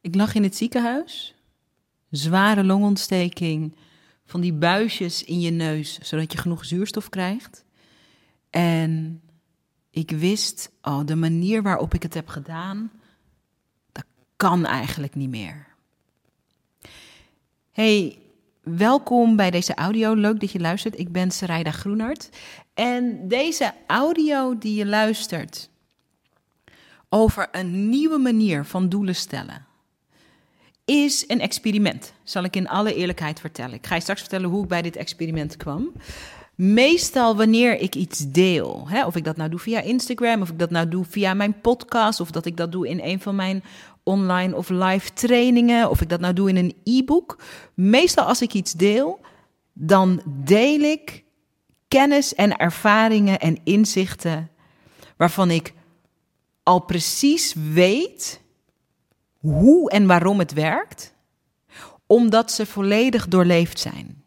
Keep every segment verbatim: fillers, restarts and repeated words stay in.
Ik lag in het ziekenhuis, zware longontsteking, van die buisjes in je neus, zodat je genoeg zuurstof krijgt. En ik wist, oh, de manier waarop ik het heb gedaan, dat kan eigenlijk niet meer. Hey, welkom bij deze audio. Leuk dat je luistert. Ik ben Sarayda Groenhart. En deze audio die je luistert over een nieuwe manier van doelen stellen is een experiment. Zal ik in alle eerlijkheid vertellen. Ik ga je straks vertellen hoe ik bij dit experiment kwam. Meestal wanneer ik iets deel, hè, of ik dat nou doe via Instagram, of ik dat nou doe via mijn podcast, of dat ik dat doe in een van mijn online of live trainingen, of ik dat nou doe in een e-book. Meestal als ik iets deel, dan deel ik kennis en ervaringen en inzichten waarvan ik al precies weet hoe en waarom het werkt, omdat ze volledig doorleefd zijn.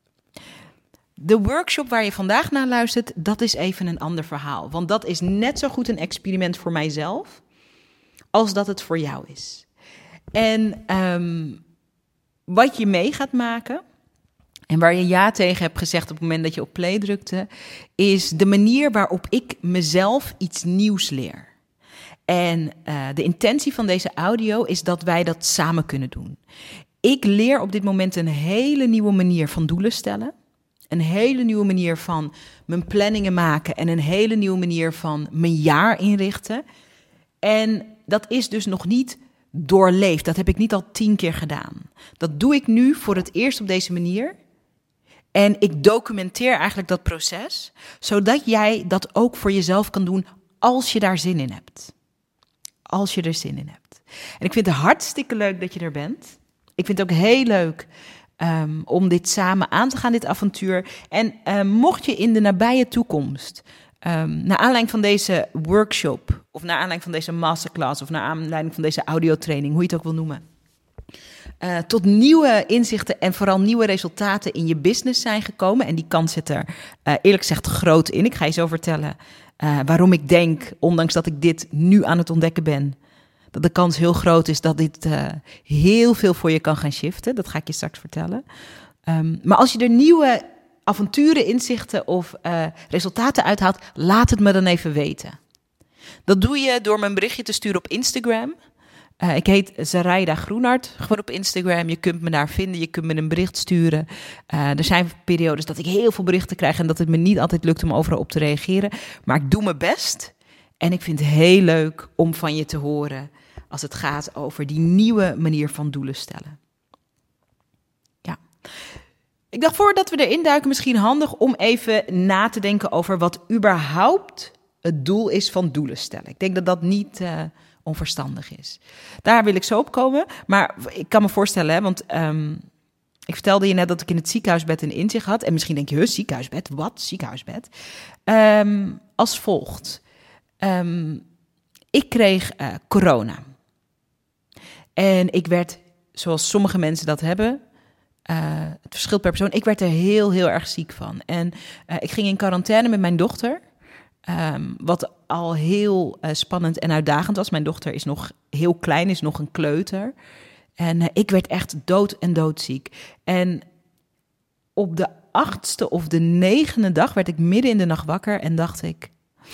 De workshop waar je vandaag naar luistert, dat is even een ander verhaal. Want dat is net zo goed een experiment voor mijzelf als dat het voor jou is. En um, wat je mee gaat maken en waar je ja tegen hebt gezegd op het moment dat je op play drukte, is de manier waarop ik mezelf iets nieuws leer. En uh, de intentie van deze audio is dat wij dat samen kunnen doen. Ik leer op dit moment een hele nieuwe manier van doelen stellen. Een hele nieuwe manier van mijn planningen maken en een hele nieuwe manier van mijn jaar inrichten. En dat is dus nog niet doorleefd. Dat heb ik niet al tien keer gedaan. Dat doe ik nu voor het eerst op deze manier. En ik documenteer eigenlijk dat proces, zodat jij dat ook voor jezelf kan doen als je daar zin in hebt. Als je er zin in hebt. En ik vind het hartstikke leuk dat je er bent. Ik vind het ook heel leuk Um, om dit samen aan te gaan, dit avontuur. En um, mocht je in de nabije toekomst, um, naar aanleiding van deze workshop, of naar aanleiding van deze masterclass, of naar aanleiding van deze audiotraining, hoe je het ook wil noemen, uh, tot nieuwe inzichten en vooral nieuwe resultaten in je business zijn gekomen. En die kans zit er uh, eerlijk gezegd groot in. Ik ga je zo vertellen uh, waarom ik denk, ondanks dat ik dit nu aan het ontdekken ben, dat de kans heel groot is dat dit uh, heel veel voor je kan gaan shiften. Dat ga ik je straks vertellen. Um, maar als je er nieuwe avonturen, inzichten of uh, resultaten uithaalt, laat het me dan even weten. Dat doe je door me een berichtje te sturen op Instagram. Uh, ik heet Sarayda Groenhart, gewoon op Instagram. Je kunt me daar vinden, je kunt me een bericht sturen. Uh, er zijn periodes dat ik heel veel berichten krijg en dat het me niet altijd lukt om overal op te reageren. Maar ik doe mijn best en ik vind het heel leuk om van je te horen als het gaat over die nieuwe manier van doelen stellen. Ja. Ik dacht, voordat we erin duiken, misschien handig om even na te denken over wat überhaupt het doel is van doelen stellen. Ik denk dat dat niet uh, onverstandig is. Daar wil ik zo op komen. Maar ik kan me voorstellen, hè, want um, ik vertelde je net dat ik in het ziekenhuisbed een inzicht had. En misschien denk je, huh, ziekenhuisbed? Wat? Ziekenhuisbed? Um, als volgt. Um, ik kreeg uh, corona. En ik werd, zoals sommige mensen dat hebben, uh, het verschilt per persoon, ik werd er heel, heel erg ziek van. En uh, ik ging in quarantaine met mijn dochter, um, wat al heel uh, spannend en uitdagend was. Mijn dochter is nog heel klein, is nog een kleuter. En uh, ik werd echt dood en doodziek. En op de achtste of de negende dag werd ik midden in de nacht wakker en dacht ik,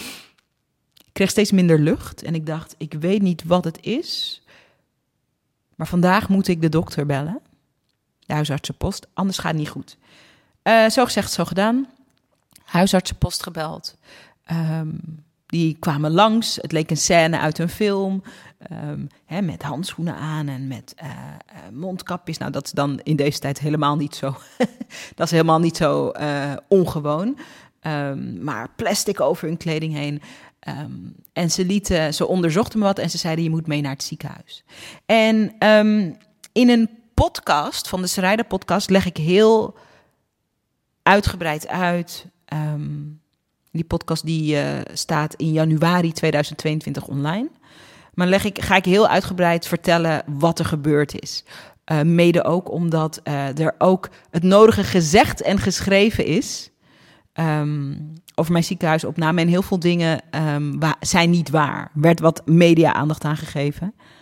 ik kreeg steeds minder lucht. En ik dacht, ik weet niet wat het is, maar vandaag moet ik de dokter bellen, de huisartsenpost, anders gaat het niet goed. Uh, zo gezegd, zo gedaan. Huisartsenpost gebeld. Um, die kwamen langs. Het leek een scène uit een film. Um, hè, met handschoenen aan en met uh, uh, mondkapjes. Nou, dat is dan in deze tijd helemaal niet zo. Dat is helemaal niet zo uh, ongewoon. Um, maar plastic over hun kleding heen. Um, en ze lieten, ze onderzochten me wat en ze zeiden, je moet mee naar het ziekenhuis. En um, in een podcast van de Sarayda podcast leg ik heel uitgebreid uit. Um, die podcast die uh, staat in januari tweeduizend tweeëntwintig online. Maar leg ik, ga ik heel uitgebreid vertellen wat er gebeurd is. Uh, mede ook omdat uh, er ook het nodige gezegd en geschreven is Um, over mijn ziekenhuisopname. En heel veel dingen um, wa- zijn niet waar. Er werd wat media-aandacht aan gegeven.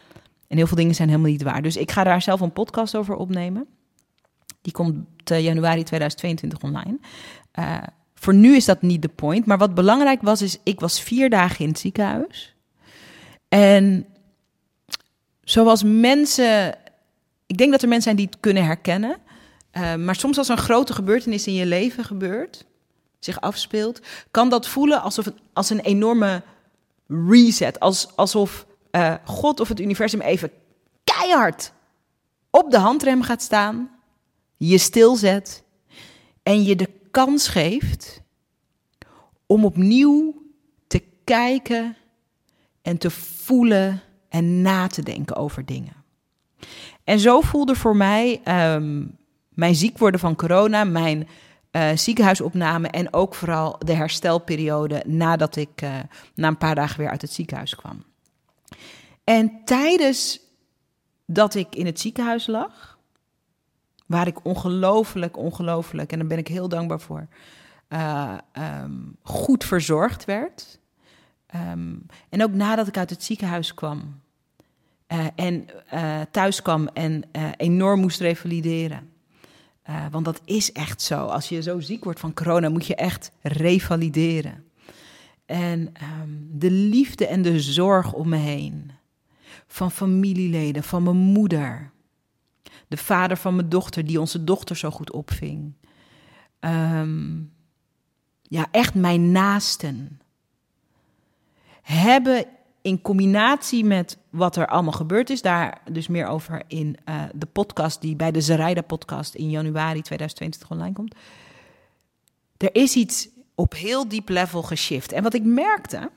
En heel veel dingen zijn helemaal niet waar. Dus ik ga daar zelf een podcast over opnemen. Die komt uh, januari tweeduizend tweeëntwintig online. Uh, voor nu is dat niet de point. Maar wat belangrijk was, is ik was vier dagen in het ziekenhuis. En zoals mensen... Ik denk dat er mensen zijn die het kunnen herkennen. Uh, maar soms als een grote gebeurtenis in je leven gebeurt, zich afspeelt, kan dat voelen alsof het, als een enorme reset. Als, alsof uh, God of het universum even keihard op de handrem gaat staan, je stilzet en je de kans geeft om opnieuw te kijken en te voelen en na te denken over dingen. En zo voelde voor mij um, mijn ziek worden van corona, mijn uh, ziekenhuisopname en ook vooral de herstelperiode nadat ik uh, na een paar dagen weer uit het ziekenhuis kwam. En tijdens dat ik in het ziekenhuis lag, waar ik ongelooflijk, ongelooflijk, en daar ben ik heel dankbaar voor, uh, um, goed verzorgd werd. Um, en ook nadat ik uit het ziekenhuis kwam uh, en uh, thuis kwam en uh, enorm moest revalideren. Uh, want dat is echt zo. Als je zo ziek wordt van corona, moet je echt revalideren. En um, de liefde en de zorg om me heen, van familieleden, van mijn moeder, de vader van mijn dochter, die onze dochter zo goed opving. Um, ja, echt mijn naasten. Hebben in combinatie met wat er allemaal gebeurd is, daar dus meer over in uh, de podcast die bij de Zaraida podcast in januari tweeduizend tweeëntwintig online komt. Er is iets op heel diep level geshift. En wat ik merkte,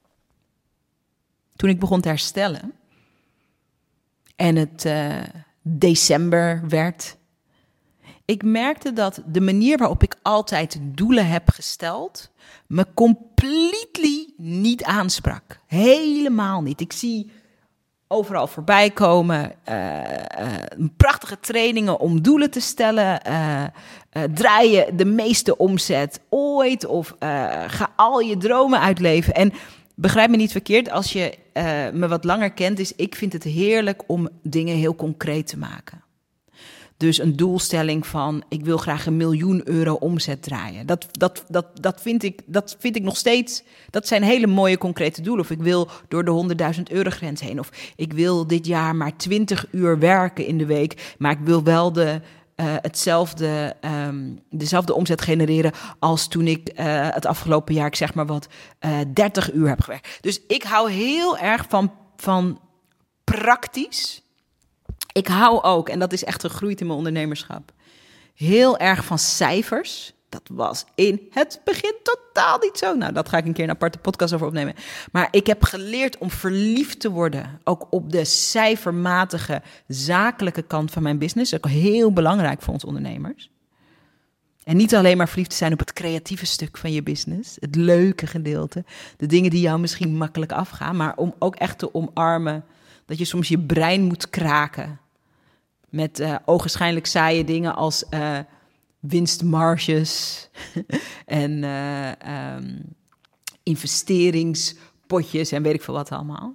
toen ik begon te herstellen en het uh, december werd, ik merkte dat de manier waarop ik altijd doelen heb gesteld me completely niet aansprak. Helemaal niet. Ik zie overal voorbij komen uh, uh, prachtige trainingen om doelen te stellen. Uh, uh, draai je de meeste omzet ooit of uh, ga al je dromen uitleven. En begrijp me niet verkeerd, als je uh, me wat langer kent, is ik vind het heerlijk om dingen heel concreet te maken. Dus een doelstelling van, ik wil graag een miljoen euro omzet draaien. Dat, dat, dat, dat, vind ik, dat vind ik nog steeds, dat zijn hele mooie concrete doelen. Of ik wil door de honderdduizend euro grens heen. Of ik wil dit jaar maar twintig uur werken in de week. Maar ik wil wel de, uh, hetzelfde, um, dezelfde omzet genereren als toen ik uh, het afgelopen jaar, ik zeg maar wat, uh, dertig uur heb gewerkt. Dus ik hou heel erg van, van praktisch. Ik hou ook, en dat is echt gegroeid in mijn ondernemerschap, heel erg van cijfers. Dat was in het begin totaal niet zo. Nou, dat ga ik een keer een aparte podcast over opnemen. Maar ik heb geleerd om verliefd te worden, ook op de cijfermatige, zakelijke kant van mijn business. Dat is ook heel belangrijk voor ons ondernemers. En niet alleen maar verliefd te zijn op het creatieve stuk van je business, het leuke gedeelte, de dingen die jou misschien makkelijk afgaan, maar om ook echt te omarmen dat je soms je brein moet kraken met uh, ogenschijnlijk saaie dingen als uh, winstmarges en uh, um, investeringspotjes en weet ik veel wat allemaal.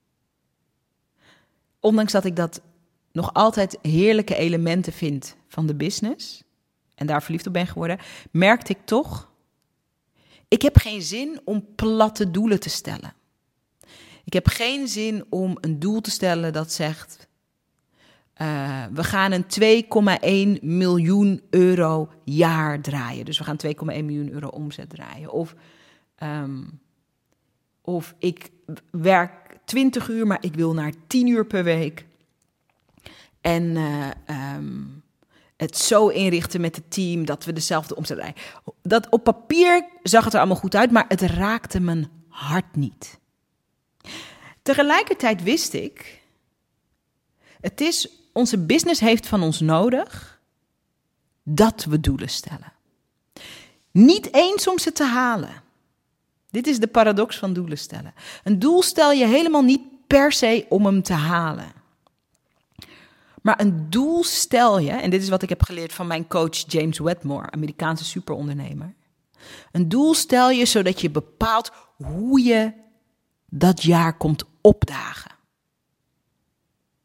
Ondanks dat ik dat nog altijd heerlijke elementen vind van de business en daar verliefd op ben geworden, merkte ik toch, ik heb geen zin om platte doelen te stellen. Ik heb geen zin om een doel te stellen dat zegt, uh, we gaan een twee komma één miljoen euro jaar draaien. Dus we gaan twee komma één miljoen euro omzet draaien. Of, um, of ik werk twintig uur, maar ik wil naar tien uur per week. En uh, um, het zo inrichten met het team dat we dezelfde omzet draaien. Dat op papier zag het er allemaal goed uit, maar het raakte mijn hart niet. Tegelijkertijd wist ik, het is, onze business heeft van ons nodig dat we doelen stellen. Niet eens om ze te halen. Dit is de paradox van doelen stellen. Een doel stel je helemaal niet per se om hem te halen. Maar een doel stel je, en dit is wat ik heb geleerd van mijn coach James Wedmore, Amerikaanse superondernemer. Een doel stel je zodat je bepaalt hoe je dat jaar komt opdagen.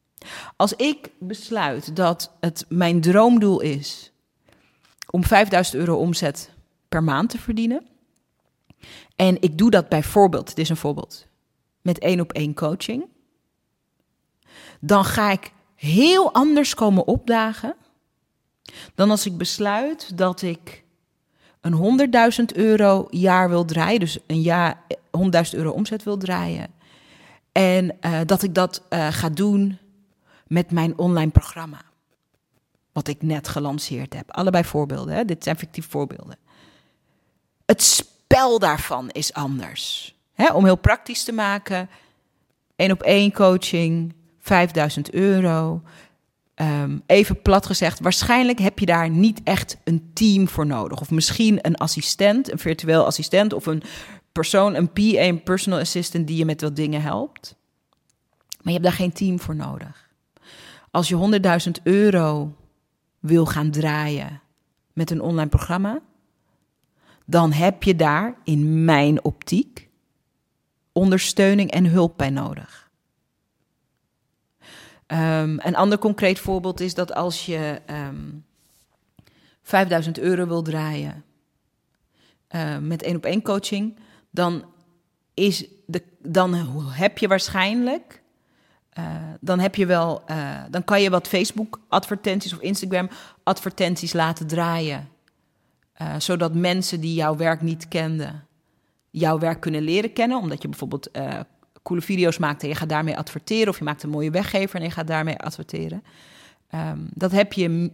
als ik besluit dat het mijn droomdoel is om vijfduizend euro omzet per maand te verdienen, en ik doe dat bijvoorbeeld, dit is een voorbeeld, met één op één coaching, dan ga ik heel anders komen opdagen dan als ik besluit dat ik een honderdduizend euro jaar wil draaien, dus een jaar honderdduizend euro omzet wil draaien. En uh, dat ik dat uh, ga doen met mijn online programma, wat ik net gelanceerd heb. Allebei voorbeelden, hè? Dit zijn fictieve voorbeelden. Het spel daarvan is anders. Hè? Om heel praktisch te maken, één op één coaching, vijfduizend euro. Um, even plat gezegd, waarschijnlijk heb je daar niet echt een team voor nodig. Of misschien een assistent, een virtueel assistent of een persoon, een P A, een personal assistant die je met wat dingen helpt. Maar je hebt daar geen team voor nodig. Als je honderdduizend euro wil gaan draaien met een online programma, dan heb je daar in mijn optiek ondersteuning en hulp bij nodig. Um, een ander concreet voorbeeld is dat als je um, vijfduizend euro wil draaien uh, met één op één coaching, dan, is de, dan heb je waarschijnlijk, uh, dan heb je wel, uh, dan kan je wat Facebook advertenties of Instagram advertenties laten draaien, uh, zodat mensen die jouw werk niet kenden, jouw werk kunnen leren kennen, omdat je bijvoorbeeld uh, coole video's maakt en je gaat daarmee adverteren, of je maakt een mooie weggever en je gaat daarmee adverteren. Um, dat heb je m-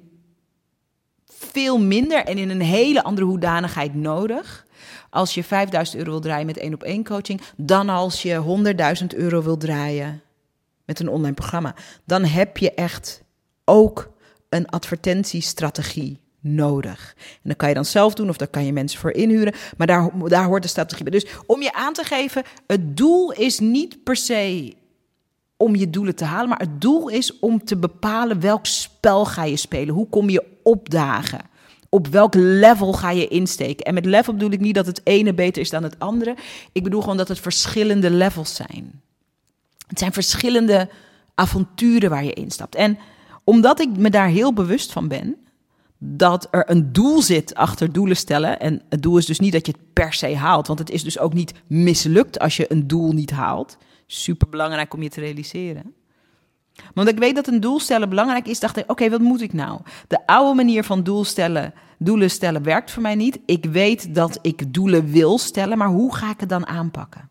veel minder en in een hele andere hoedanigheid nodig als je vijfduizend euro wil draaien met één op één coaching, dan als je honderdduizend euro wil draaien met een online programma. Dan heb je echt ook een advertentiestrategie nodig. En dat kan je dan zelf doen of daar kan je mensen voor inhuren. Maar daar, daar hoort de strategie bij. Dus om je aan te geven, het doel is niet per se om je doelen te halen, maar het doel is om te bepalen welk spel ga je spelen. Hoe kom je opdagen? Op welk level ga je insteken? En met level bedoel ik niet dat het ene beter is dan het andere. Ik bedoel gewoon dat het verschillende levels zijn. Het zijn verschillende avonturen waar je instapt. En omdat ik me daar heel bewust van ben, dat er een doel zit achter doelen stellen. En het doel is dus niet dat je het per se haalt. Want het is dus ook niet mislukt als je een doel niet haalt. Super belangrijk om je te realiseren. Maar omdat ik weet dat een doel stellen belangrijk is, dacht ik, oké, okay, wat moet ik nou? De oude manier van doel stellen, doelen stellen werkt voor mij niet. Ik weet dat ik doelen wil stellen, maar hoe ga ik het dan aanpakken?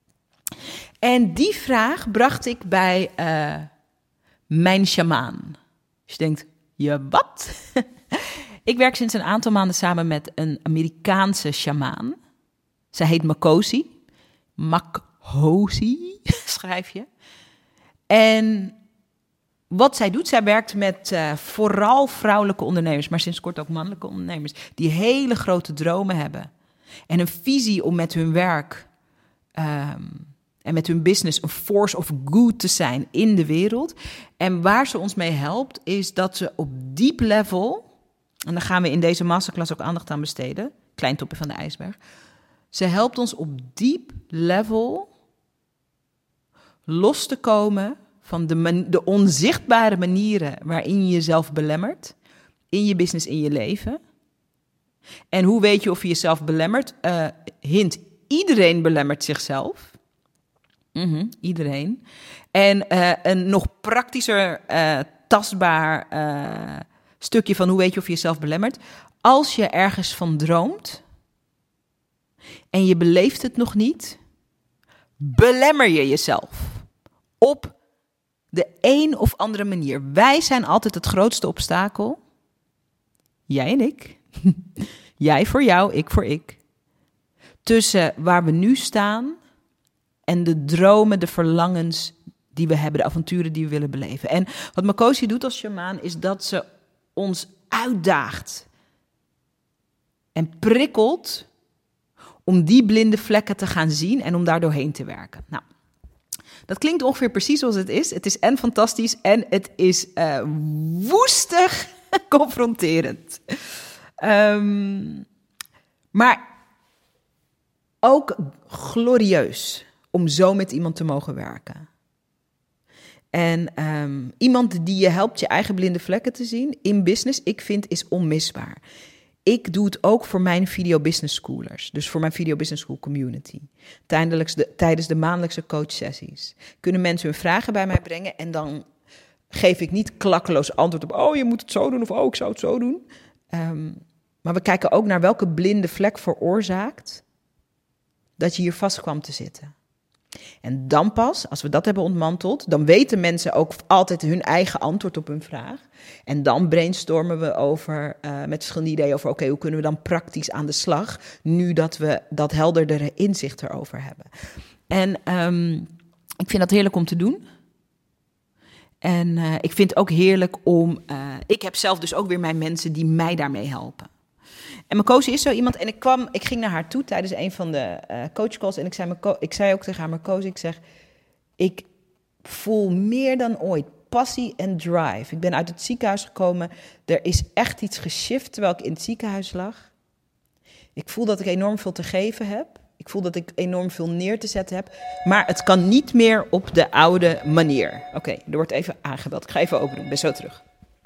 En die vraag bracht ik bij uh, mijn sjamaan. Dus je denkt, je wat? Ik werk sinds een aantal maanden samen met een Amerikaanse sjamaan. Zij heet Makosi. Makhosi schrijf je. En wat zij doet, zij werkt met uh, vooral vrouwelijke ondernemers, maar sinds kort ook mannelijke ondernemers, die hele grote dromen hebben. En een visie om met hun werk um, en met hun business een force of good te zijn in de wereld. En waar ze ons mee helpt, is dat ze op diep level, en daar gaan we in deze masterclass ook aandacht aan besteden, klein topje van de ijsberg. Ze helpt ons op diep level los te komen van de, man- de onzichtbare manieren waarin je jezelf belemmert, in je business, in je leven. En hoe weet je of je jezelf belemmert? Uh, hint, iedereen belemmert zichzelf. Mm-hmm, iedereen. En uh, een nog praktischer, uh, tastbaar uh, stukje van hoe weet je of je jezelf belemmert. Als je ergens van droomt en je beleeft het nog niet, belemmer je jezelf op de een of andere manier. Wij zijn altijd het grootste obstakel. Jij en ik. Jij voor jou, ik voor ik. Tussen waar we nu staan en de dromen, de verlangens die we hebben, de avonturen die we willen beleven. En wat Makosi doet als shamaan is dat ze ons uitdaagt en prikkelt om die blinde vlekken te gaan zien en om daar doorheen te werken. Nou, dat klinkt ongeveer precies zoals het is. Het is en fantastisch en het is uh, woestig confronterend. Um, maar ook glorieus om zo met iemand te mogen werken. En um, iemand die je helpt je eigen blinde vlekken te zien in business, ik vind, is onmisbaar. Ik doe het ook voor mijn Video Business Schoolers. Dus voor mijn Video Business School community. Tijdens de, tijdens de maandelijkse coachsessies. Kunnen mensen hun vragen bij mij brengen. En dan geef ik niet klakkeloos antwoord op. Oh, je moet het zo doen. Of oh, ik zou het zo doen. Um, maar we kijken ook naar welke blinde vlek veroorzaakt dat je hier vast kwam te zitten. En dan pas, als we dat hebben ontmanteld, dan weten mensen ook altijd hun eigen antwoord op hun vraag. En dan brainstormen we over, uh, met verschillende ideeën over, oké, okay, hoe kunnen we dan praktisch aan de slag, nu dat we dat helderdere inzicht erover hebben. En um, ik vind dat heerlijk om te doen. En uh, ik vind het ook heerlijk om, uh, ik heb zelf dus ook weer mijn mensen die mij daarmee helpen. En Makosi is zo iemand, en ik kwam, ik ging naar haar toe tijdens een van de uh, coachcalls en ik zei, Mako, ik zei ook tegen haar, Makosi, ik zeg, ik voel meer dan ooit passie en drive. Ik ben uit het ziekenhuis gekomen, er is echt iets geshift terwijl ik in het ziekenhuis lag. Ik voel dat ik enorm veel te geven heb, ik voel dat ik enorm veel neer te zetten heb, maar het kan niet meer op de oude manier. Oké, okay, er wordt even aangebeld, ik ga even open doen, ik ben zo terug.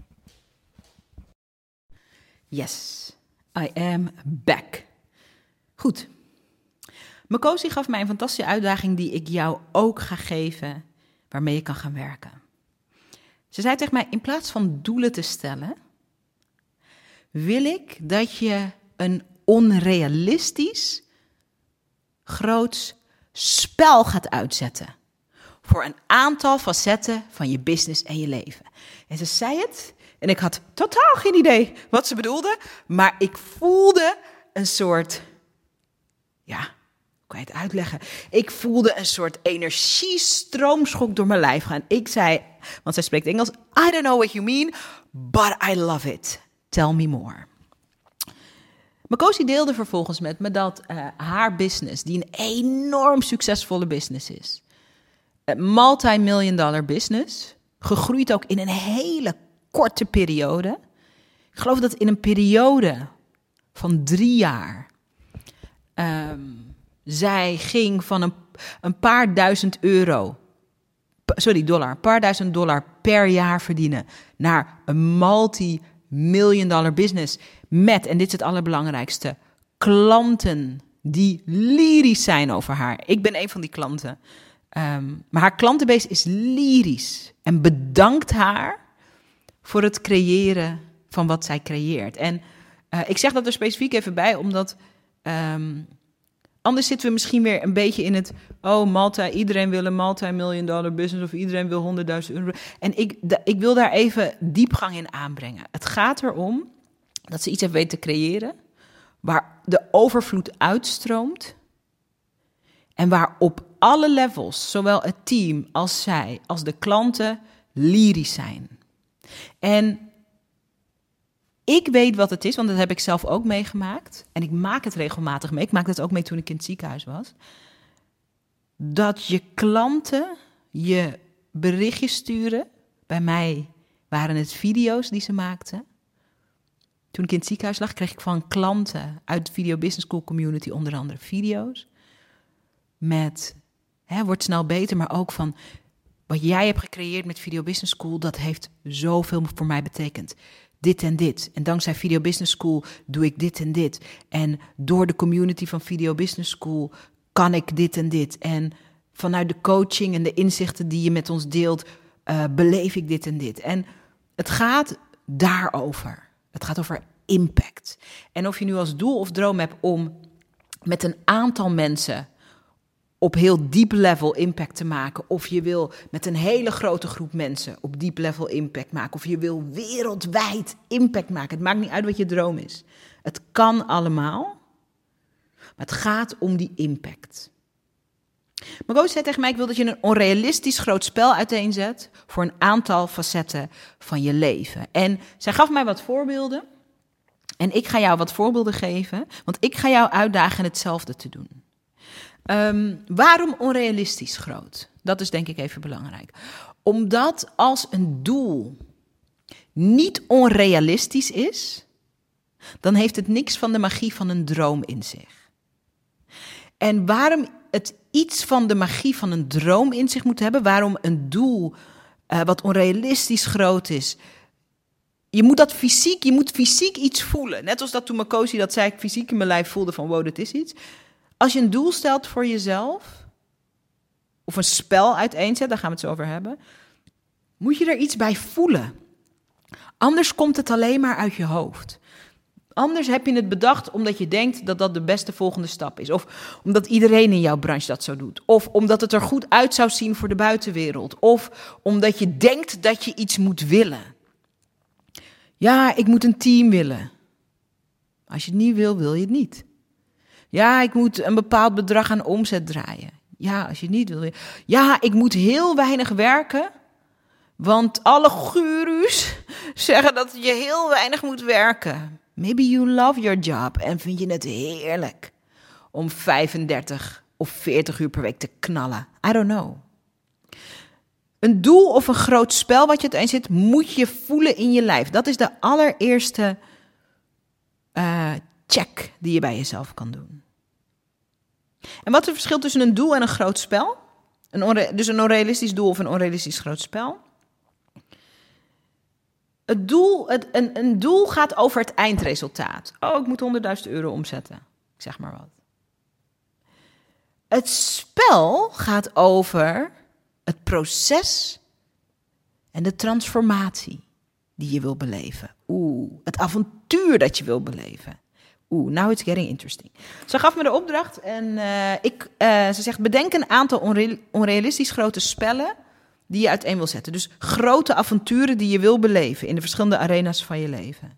Yes. I am back. Goed. Makosi gaf mij een fantastische uitdaging die ik jou ook ga geven, waarmee je kan gaan werken. Ze zei tegen mij, in plaats van doelen te stellen, wil ik dat je een onrealistisch groots spel gaat uitzetten voor een aantal facetten van je business en je leven. En ze zei het. En ik had totaal geen idee wat ze bedoelde. Maar ik voelde een soort, ja, hoe kan je het uitleggen? Ik voelde een soort energiestroomschok door mijn lijf gaan. Ik zei, want zij spreekt Engels, I don't know what you mean, but I love it. Tell me more. Makosi deelde vervolgens met me dat uh, haar business, die een enorm succesvolle business is, een multi-million dollar business, gegroeid ook in een hele korte periode. Ik geloof dat in een periode van drie jaar um, zij ging van een, een paar duizend euro, sorry, dollar, een paar duizend dollar per jaar verdienen naar een multi-million dollar business met, en dit is het allerbelangrijkste, klanten die lyrisch zijn over haar. Ik ben een van die klanten. Um, maar haar klantenbase is lyrisch en bedankt haar voor het creëren van wat zij creëert. En uh, ik zeg dat er specifiek even bij, omdat um, anders zitten we misschien weer een beetje in het, oh, multi, iedereen wil een multi-million dollar business of iedereen wil honderdduizend euro. En ik, de, ik wil daar even diepgang in aanbrengen. Het gaat erom dat ze iets heeft weten te creëren waar de overvloed uitstroomt en waar op alle levels, zowel het team als zij, als de klanten, lyrisch zijn. En ik weet wat het is, want dat heb ik zelf ook meegemaakt. En ik maak het regelmatig mee. Ik maakte het ook mee toen ik in het ziekenhuis was. Dat je klanten je berichtjes sturen. Bij mij waren het video's die ze maakten. Toen ik in het ziekenhuis lag, kreeg ik van klanten uit de Video Business School community onder andere video's. Met, hè, wordt snel beter, maar ook van, wat jij hebt gecreëerd met Video Business School, dat heeft zoveel voor mij betekend. Dit en dit. En dankzij Video Business School doe ik dit en dit. En door de community van Video Business School kan ik dit en dit. En vanuit de coaching en de inzichten die je met ons deelt, uh, beleef ik dit en dit. En het gaat daarover. Het gaat over impact. En of je nu als doel of droom hebt om met een aantal mensen op heel diep level impact te maken, of je wil met een hele grote groep mensen op diep level impact maken, of je wil wereldwijd impact maken. Het maakt niet uit wat je droom is. Het kan allemaal, maar het gaat om die impact. Makosi zei tegen mij, ik wil dat je een onrealistisch groot spel uiteenzet voor een aantal facetten van je leven. En zij gaf mij wat voorbeelden. En ik ga jou wat voorbeelden geven, want ik ga jou uitdagen hetzelfde te doen. Um, waarom onrealistisch groot? Dat is denk ik even belangrijk. Omdat als een doel niet onrealistisch is, dan heeft het niks van de magie van een droom in zich. En waarom het iets van de magie van een droom in zich moet hebben, waarom een doel uh, wat onrealistisch groot is. Je moet dat fysiek, je moet fysiek iets voelen. Net als dat toen Makosi dat zei, ik fysiek in mijn lijf voelde van wow, dit is iets. Als je een doel stelt voor jezelf, of een spel uiteenzet, daar gaan we het zo over hebben, moet je er iets bij voelen. Anders komt het alleen maar uit je hoofd. Anders heb je het bedacht omdat je denkt dat dat de beste volgende stap is. Of omdat iedereen in jouw branche dat zo doet. Of omdat het er goed uit zou zien voor de buitenwereld. Of omdat je denkt dat je iets moet willen. Ja, ik moet een team willen. Als je het niet wil, wil je het niet. Ja, ik moet een bepaald bedrag aan omzet draaien. Ja, als je het niet wil. Ja, ik moet heel weinig werken. Want alle goeroes zeggen dat je heel weinig moet werken. Maybe you love your job en vind je het heerlijk om vijfendertig of veertig uur per week te knallen. I don't know. Een doel of een groot spel wat je uiteen zit, moet je voelen in je lijf. Dat is de allereerste uh, check die je bij jezelf kan doen. En wat is het verschil tussen een doel en een groot spel? Een onre- dus een onrealistisch doel of een onrealistisch groot spel? Het doel, het, een, een doel gaat over het eindresultaat. Oh, ik moet honderdduizend euro omzetten. Ik zeg maar wat. Het spel gaat over het proces en de transformatie die je wil beleven. Oeh, het avontuur dat je wil beleven. Oeh, now it's getting interesting. Ze gaf me de opdracht en uh, ik, uh, ze zegt, bedenk een aantal onre- onrealistisch grote spellen die je uiteen wil zetten. Dus grote avonturen die je wil beleven in de verschillende arena's van je leven.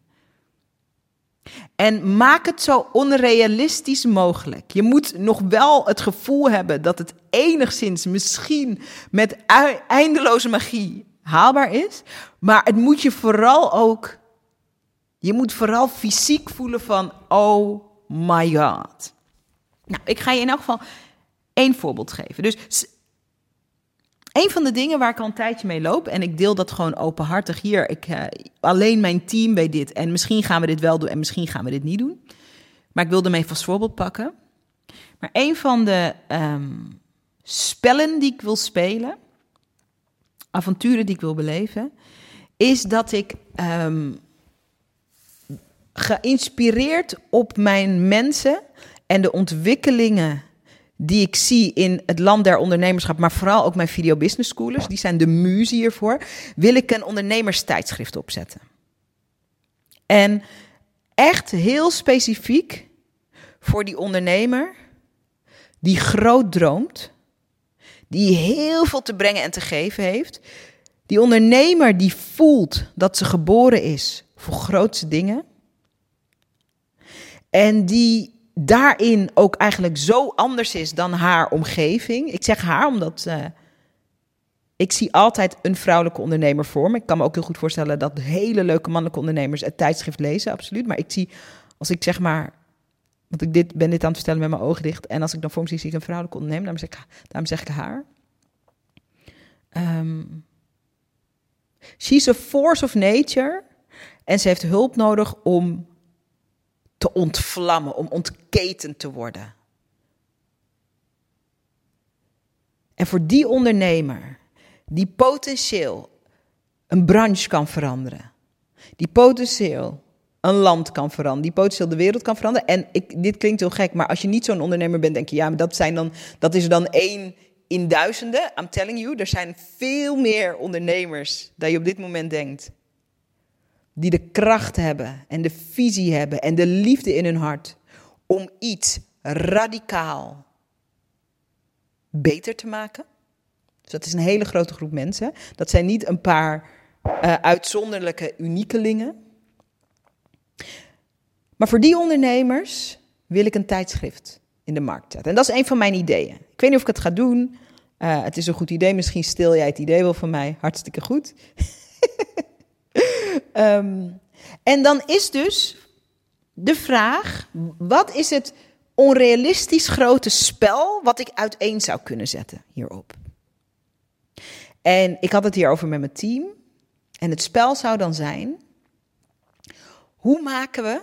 En maak het zo onrealistisch mogelijk. Je moet nog wel het gevoel hebben dat het enigszins misschien met eindeloze magie haalbaar is. Maar het moet je vooral ook, je moet vooral fysiek voelen van, oh my god. Nou, ik ga je in elk geval één voorbeeld geven. Dus een van de dingen waar ik al een tijdje mee loop, en ik deel dat gewoon openhartig hier. Ik, uh, alleen mijn team weet dit. En misschien gaan we dit wel doen en misschien gaan we dit niet doen. Maar ik wilde hem even als voorbeeld pakken. Maar een van de um, spellen die ik wil spelen, avonturen die ik wil beleven, is dat ik um, geïnspireerd op mijn mensen en de ontwikkelingen die ik zie in het land der ondernemerschap, maar vooral ook mijn video business schoolers, die zijn de muze hiervoor, wil ik een ondernemerstijdschrift opzetten. En echt heel specifiek voor die ondernemer die groot droomt, die heel veel te brengen en te geven heeft, die ondernemer die voelt dat ze geboren is voor grootste dingen en die daarin ook eigenlijk zo anders is dan haar omgeving. Ik zeg haar omdat uh, ik zie altijd een vrouwelijke ondernemer voor me. Ik kan me ook heel goed voorstellen dat hele leuke mannelijke ondernemers het tijdschrift lezen, absoluut. Maar ik zie, als ik zeg maar, want ik dit, ben dit aan het vertellen met mijn ogen dicht, en als ik dan voor me zie, zie ik een vrouwelijke ondernemer, daarom zeg ik, daarom zeg ik haar. Um, she's a force of nature en ze heeft hulp nodig om te ontvlammen, om ontketend te worden. En voor die ondernemer, die potentieel een branche kan veranderen, die potentieel een land kan veranderen, die potentieel de wereld kan veranderen. En ik, dit klinkt heel gek, maar als je niet zo'n ondernemer bent, denk je, ja, maar dat, zijn dan, dat is er dan één in duizenden. I'm telling you, er zijn veel meer ondernemers dan je op dit moment denkt, die de kracht hebben en de visie hebben en de liefde in hun hart om iets radicaal beter te maken. Dus dat is een hele grote groep mensen. Dat zijn niet een paar uh, uitzonderlijke uniekelingen. Maar voor die ondernemers wil ik een tijdschrift in de markt zetten. En dat is een van mijn ideeën. Ik weet niet of ik het ga doen. Uh, het is een goed idee. Misschien stil jij het idee wel van mij. Hartstikke goed. um, en dan is dus de vraag, wat is het onrealistisch grote spel wat ik uiteen zou kunnen zetten hierop? En ik had het hierover met mijn team. En het spel zou dan zijn, hoe maken we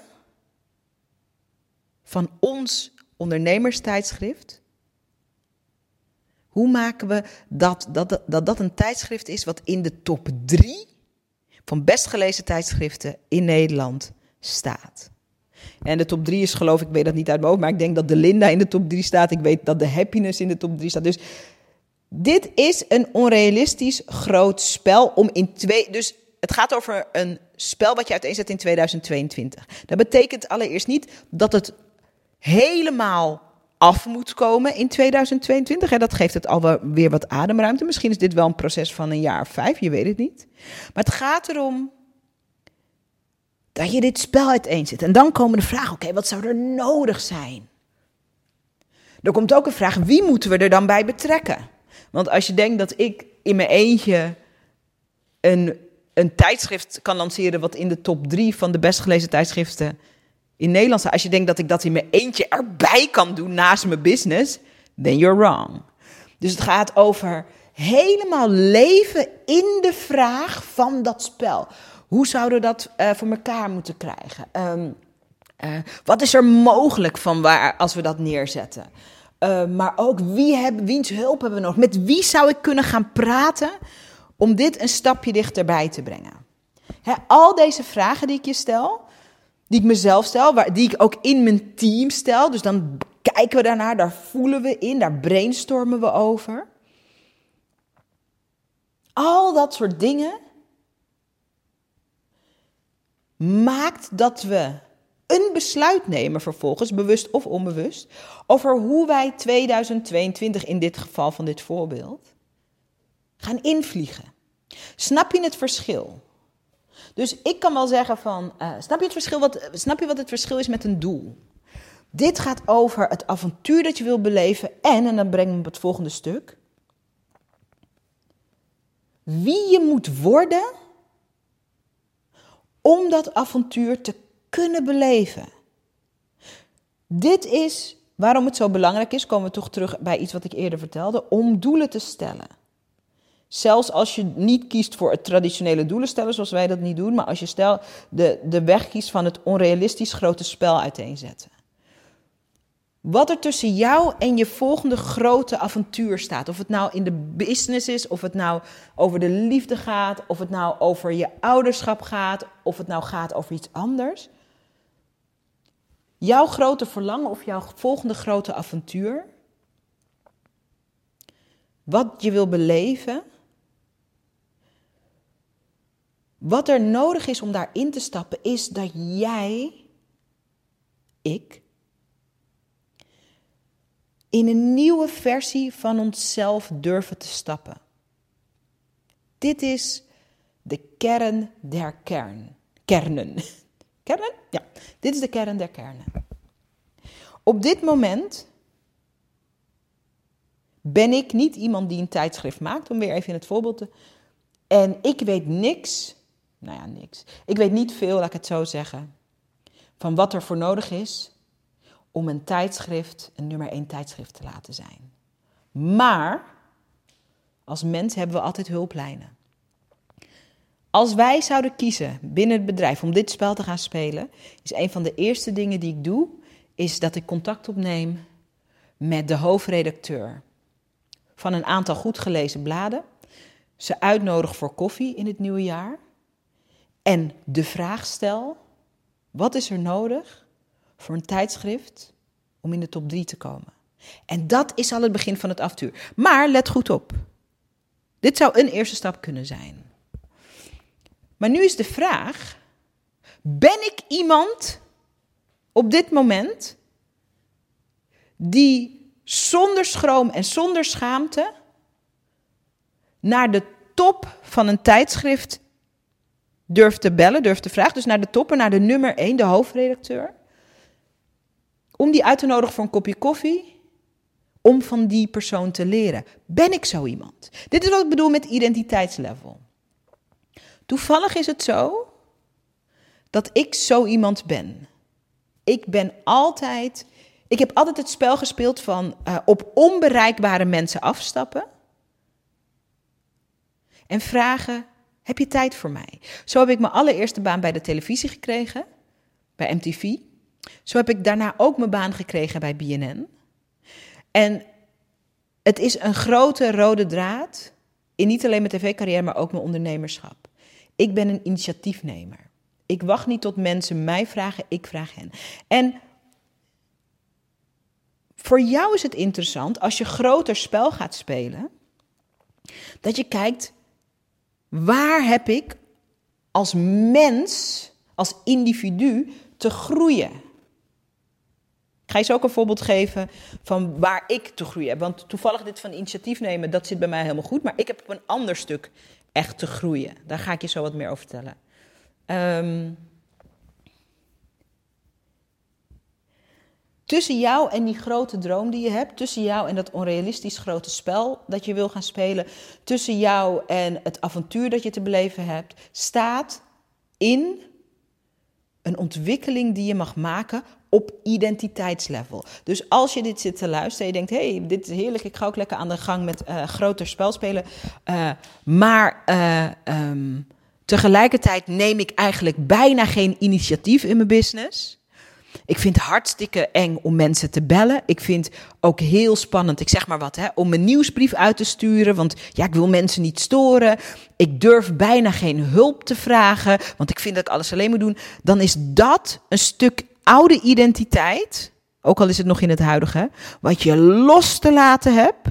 van ons ondernemerstijdschrift, Hoe maken we dat dat, dat dat dat een tijdschrift is wat in de top drie van best gelezen tijdschriften in Nederland staat? En de top drie is, geloof ik, ik weet dat niet uit mijn hoofd, maar ik denk dat de Linda in de top drie staat. Ik weet dat de Happiness in de top drie staat. Dus dit is een onrealistisch groot spel om in twee... Dus het gaat over een spel wat je uiteenzet in tweeduizend tweeëntwintig. Dat betekent allereerst niet dat het helemaal af moet komen in tweeduizend tweeëntwintig. Hè, dat geeft het alweer wat ademruimte. Misschien is dit wel een proces van een jaar of vijf, je weet het niet. Maar het gaat erom dat je dit spel uiteenzet. En dan komen de vragen, oké, okay, wat zou er nodig zijn? Er komt ook een vraag, wie moeten we er dan bij betrekken? Want als je denkt dat ik in mijn eentje een, een tijdschrift kan lanceren wat in de top drie van de best gelezen tijdschriften in Nederland staat. Als je denkt dat ik dat in mijn eentje erbij kan doen naast mijn business, then you're wrong. Dus het gaat over helemaal leven in de vraag van dat spel. Hoe zouden we dat uh, voor elkaar moeten krijgen? Um, uh, wat is er mogelijk van waar als we dat neerzetten? Uh, maar ook wie hebben, wiens hulp hebben we nodig? Met wie zou ik kunnen gaan praten om dit een stapje dichterbij te brengen? Hè, al deze vragen die ik je stel, die ik mezelf stel, waar, die ik ook in mijn team stel. Dus dan kijken we daarnaar, daar voelen we in, daar brainstormen we over. Al dat soort dingen maakt dat we een besluit nemen vervolgens, bewust of onbewust, over hoe wij tweeduizend tweeëntwintig, in dit geval van dit voorbeeld, gaan invliegen. Snap je het verschil? Dus ik kan wel zeggen van, uh, snap je het verschil? Wat, snap je wat het verschil is met een doel? Dit gaat over het avontuur dat je wil beleven en, en dan breng ik op het volgende stuk, wie je moet worden om dat avontuur te kunnen beleven. Dit is waarom het zo belangrijk is, komen we toch terug bij iets wat ik eerder vertelde, om doelen te stellen. Zelfs als je niet kiest voor het traditionele doelen stellen, zoals wij dat niet doen, maar als je stel de, de weg kiest van het onrealistisch grote spel uiteenzetten. Wat er tussen jou en je volgende grote avontuur staat. Of het nou in de business is, of het nou over de liefde gaat, of het nou over je ouderschap gaat, of het nou gaat over iets anders. Jouw grote verlangen of jouw volgende grote avontuur. Wat je wil beleven. Wat er nodig is om daarin te stappen, is dat jij, ik, in een nieuwe versie van onszelf durven te stappen. Dit is de kern der kern. Kernen. Kernen? Ja, dit is de kern der kernen. Op dit moment ben ik niet iemand die een tijdschrift maakt, om weer even in het voorbeeld te... En ik weet niks, nou ja, niks. Ik weet niet veel, laat ik het zo zeggen, van wat er voor nodig is om een tijdschrift, een nummer één tijdschrift te laten zijn. Maar als mens hebben we altijd hulplijnen. Als wij zouden kiezen binnen het bedrijf om dit spel te gaan spelen, is een van de eerste dingen die ik doe, is dat ik contact opneem met de hoofdredacteur van een aantal goed gelezen bladen, ze uitnodig voor koffie in het nieuwe jaar en de vraag stel, wat is er nodig voor een tijdschrift om in de top drie te komen? En dat is al het begin van het avontuur. Maar let goed op. Dit zou een eerste stap kunnen zijn. Maar nu is de vraag, ben ik iemand op dit moment die zonder schroom en zonder schaamte naar de top van een tijdschrift durft te bellen, durft te vragen, dus naar de top en naar de nummer één, de hoofdredacteur, om die uit te nodigen voor een kopje koffie, om van die persoon te leren. Ben ik zo iemand? Dit is wat ik bedoel met identiteitslevel. Toevallig is het zo dat ik zo iemand ben. Ik ben altijd, ik heb altijd het spel gespeeld van uh, op onbereikbare mensen afstappen en vragen, heb je tijd voor mij? Zo heb ik mijn allereerste baan bij de televisie gekregen, bij M T V. Zo heb ik daarna ook mijn baan gekregen bij B N N. En het is een grote rode draad in niet alleen mijn tv-carrière, maar ook mijn ondernemerschap. Ik ben een initiatiefnemer. Ik wacht niet tot mensen mij vragen, ik vraag hen. En voor jou is het interessant, als je groter spel gaat spelen, dat je kijkt, waar heb ik als mens, als individu, te groeien? Ik ga je zo ook een voorbeeld geven van waar ik te groeien heb. Want toevallig dit van initiatief nemen, dat zit bij mij helemaal goed. Maar ik heb op een ander stuk echt te groeien. Daar ga ik je zo wat meer over vertellen. Um, tussen jou en die grote droom die je hebt, tussen jou en dat onrealistisch grote spel dat je wil gaan spelen, tussen jou en het avontuur dat je te beleven hebt, staat in een ontwikkeling die je mag maken op identiteitslevel. Dus als je dit zit te luisteren en je denkt, hé, hey, dit is heerlijk, ik ga ook lekker aan de gang met uh, groter spel spelen, uh, maar uh, um, tegelijkertijd neem ik eigenlijk bijna geen initiatief in mijn business. Ik vind het hartstikke eng om mensen te bellen. Ik vind ook heel spannend, ik zeg maar wat, hè, om een nieuwsbrief uit te sturen. Want ja, ik wil mensen niet storen. Ik durf bijna geen hulp te vragen, want ik vind dat ik alles alleen moet doen. Dan is dat een stuk oude identiteit, ook al is het nog in het huidige, wat je los te laten hebt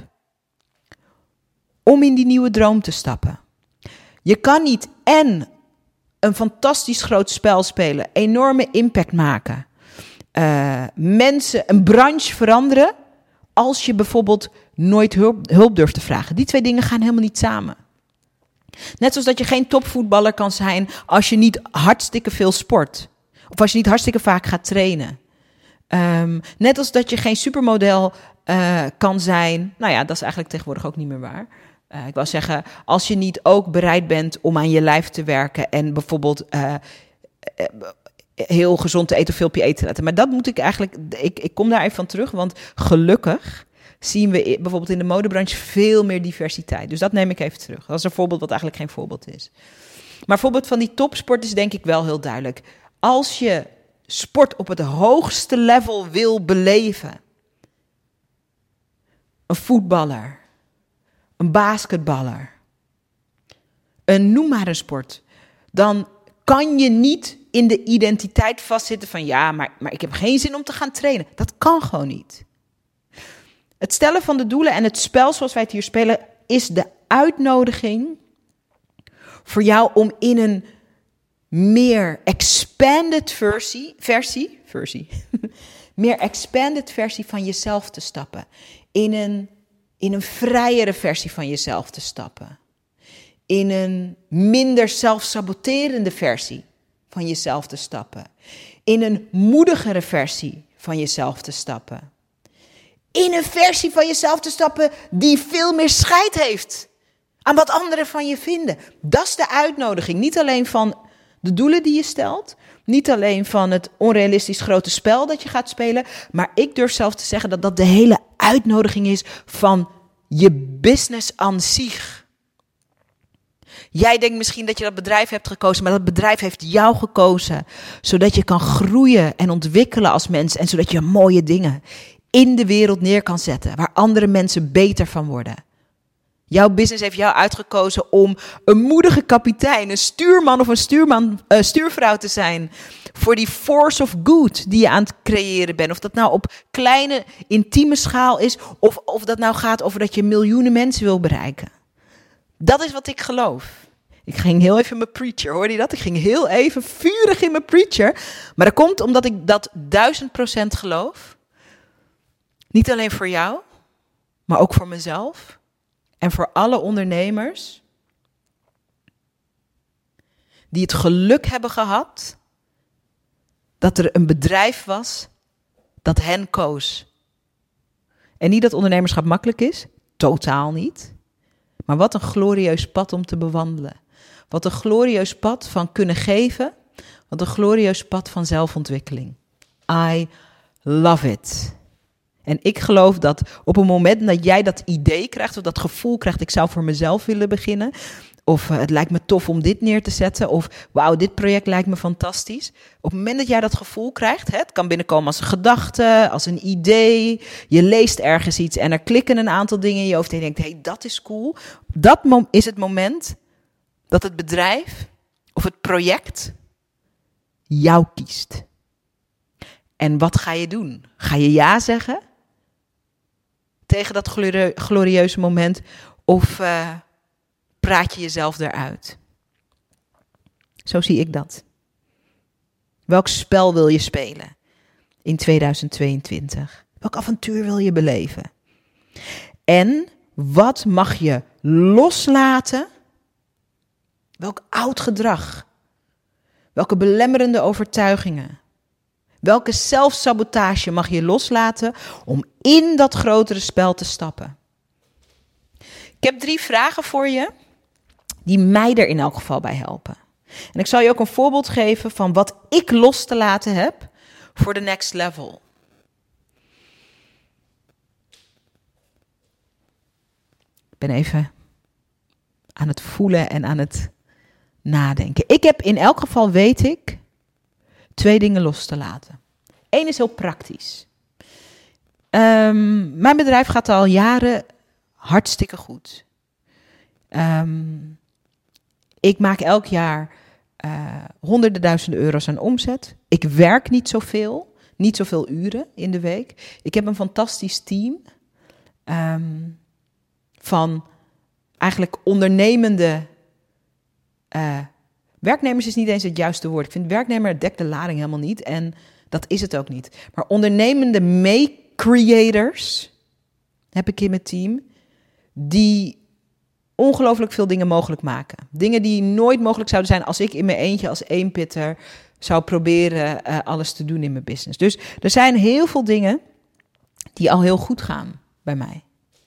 om in die nieuwe droom te stappen. Je kan niet en een fantastisch groot spel spelen, enorme impact maken, Uh, mensen, een branche veranderen, als je bijvoorbeeld nooit hulp, hulp durft te vragen. Die twee dingen gaan helemaal niet samen. Net zoals dat je geen topvoetballer kan zijn als je niet hartstikke veel sport. Of als je niet hartstikke vaak gaat trainen. Um, net als dat je geen supermodel uh, kan zijn. Nou ja, dat is eigenlijk tegenwoordig ook niet meer waar. Uh, ik wil zeggen, als je niet ook bereid bent om aan je lijf te werken en bijvoorbeeld Uh, uh, heel gezond te eten of veel op je eten te laten. Maar dat moet ik eigenlijk, ik, ik kom daar even van terug, want gelukkig zien we bijvoorbeeld in de modebranche veel meer diversiteit. Dus dat neem ik even terug. Dat is een voorbeeld wat eigenlijk geen voorbeeld is. Maar een voorbeeld van die topsport is denk ik wel heel duidelijk. Als je sport op het hoogste level wil beleven, een voetballer, een basketballer, een noem maar een sport, dan kan je niet in de identiteit vastzitten van ja, maar, maar ik heb geen zin om te gaan trainen. Dat kan gewoon niet. Het stellen van de doelen en het spel zoals wij het hier spelen is de uitnodiging voor jou om in een meer expanded versie, versie, versie, meer expanded versie van jezelf te stappen. In een, in een vrijere versie van jezelf te stappen. In een minder zelfsaboterende versie van jezelf te stappen. In een moedigere versie van jezelf te stappen. In een versie van jezelf te stappen die veel meer scheid heeft aan wat anderen van je vinden. Dat is de uitnodiging. Niet alleen van de doelen die je stelt. Niet alleen van het onrealistisch grote spel dat je gaat spelen. Maar ik durf zelf te zeggen dat dat de hele uitnodiging is van je business aan zich. Jij denkt misschien dat je dat bedrijf hebt gekozen, maar dat bedrijf heeft jou gekozen. Zodat je kan groeien en ontwikkelen als mens. En zodat je mooie dingen in de wereld neer kan zetten. Waar andere mensen beter van worden. Jouw business heeft jou uitgekozen om een moedige kapitein, een stuurman of een stuurman, uh, stuurvrouw te zijn. Voor die force of good die je aan het creëren bent. Of dat nou op kleine, intieme schaal is. Of, of dat nou gaat over dat je miljoenen mensen wil bereiken. Dat is wat ik geloof. Ik ging heel even in mijn preacher, hoorde je dat? Ik ging heel even vurig in mijn preacher. Maar dat komt omdat ik dat duizend procent geloof. Niet alleen voor jou, maar ook voor mezelf. En voor alle ondernemers die het geluk hebben gehad dat er een bedrijf was dat hen koos. En niet dat ondernemerschap makkelijk is, totaal niet. Maar wat een glorieus pad om te bewandelen. Wat een glorieus pad van kunnen geven. Wat een glorieus pad van zelfontwikkeling. I love it. En ik geloof dat op het moment dat jij dat idee krijgt, of dat gevoel krijgt, ik zou voor mezelf willen beginnen, Of uh, het lijkt me tof om dit neer te zetten. Of wauw, dit project lijkt me fantastisch. Op het moment dat jij dat gevoel krijgt, hè, het kan binnenkomen als een gedachte, als een idee. Je leest ergens iets en er klikken een aantal dingen in je hoofd en je denkt, hé, hey, dat is cool. Dat mom- is het moment dat het bedrijf of het project jou kiest. En wat ga je doen? Ga je ja zeggen tegen dat glori- glorieuze moment? Of uh, praat je jezelf eruit? Zo zie ik dat. Welk spel wil je spelen in tweeduizend tweeëntwintig? Welk avontuur wil je beleven? En wat mag je loslaten? Welk oud gedrag? Welke belemmerende overtuigingen? Welke zelfsabotage mag je loslaten om in dat grotere spel te stappen? Ik heb drie vragen voor je die mij er in elk geval bij helpen. En ik zal je ook een voorbeeld geven van wat ik los te laten heb voor de next level. Ik ben even aan het voelen en aan het nadenken. Ik heb in elk geval, weet ik, twee dingen los te laten. Eén is heel praktisch. Um, mijn bedrijf gaat al jaren hartstikke goed. Um, ik maak elk jaar uh, honderden duizenden euro's aan omzet. Ik werk niet zoveel, niet zoveel uren in de week. Ik heb een fantastisch team um, van eigenlijk ondernemende uh, werknemers is niet eens het juiste woord. Ik vind werknemer dekt de lading helemaal niet en dat is het ook niet. Maar ondernemende mee-creators heb ik in mijn team die ongelooflijk veel dingen mogelijk maken. Dingen die nooit mogelijk zouden zijn als ik in mijn eentje als eenpitter zou proberen uh, alles te doen in mijn business. Dus er zijn heel veel dingen die al heel goed gaan bij mij.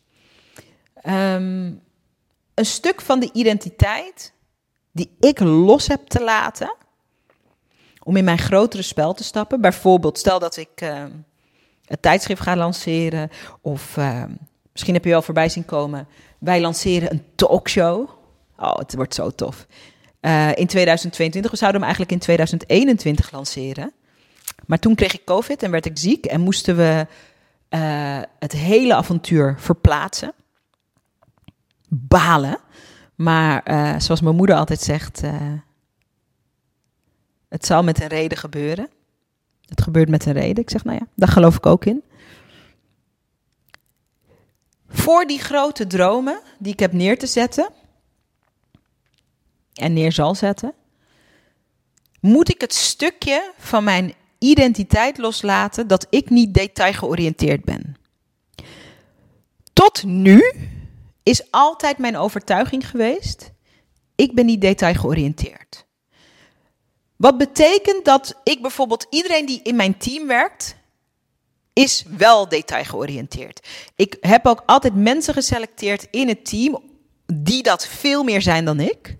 Um, een stuk van de identiteit die ik los heb te laten om in mijn grotere spel te stappen. Bijvoorbeeld, stel dat ik uh, het tijdschrift ga lanceren of uh, misschien heb je wel voorbij zien komen, wij lanceren een talkshow. Oh, het wordt zo tof. Uh, in tweeduizend tweeëntwintig, we zouden hem eigenlijk in tweeduizend eenentwintig lanceren. Maar toen kreeg ik COVID en werd ik ziek en moesten we uh, het hele avontuur verplaatsen. Balen. Maar uh, zoals mijn moeder altijd zegt, uh, het zal met een reden gebeuren. Het gebeurt met een reden. Ik zeg, nou ja, daar geloof ik ook in. Voor die grote dromen die ik heb neer te zetten en neer zal zetten, moet ik het stukje van mijn identiteit loslaten dat ik niet detailgeoriënteerd ben. Tot nu is altijd mijn overtuiging geweest, ik ben niet detailgeoriënteerd. Wat betekent dat ik bijvoorbeeld iedereen die in mijn team werkt, is wel detailgeoriënteerd. Ik heb ook altijd mensen geselecteerd in het team die dat veel meer zijn dan ik.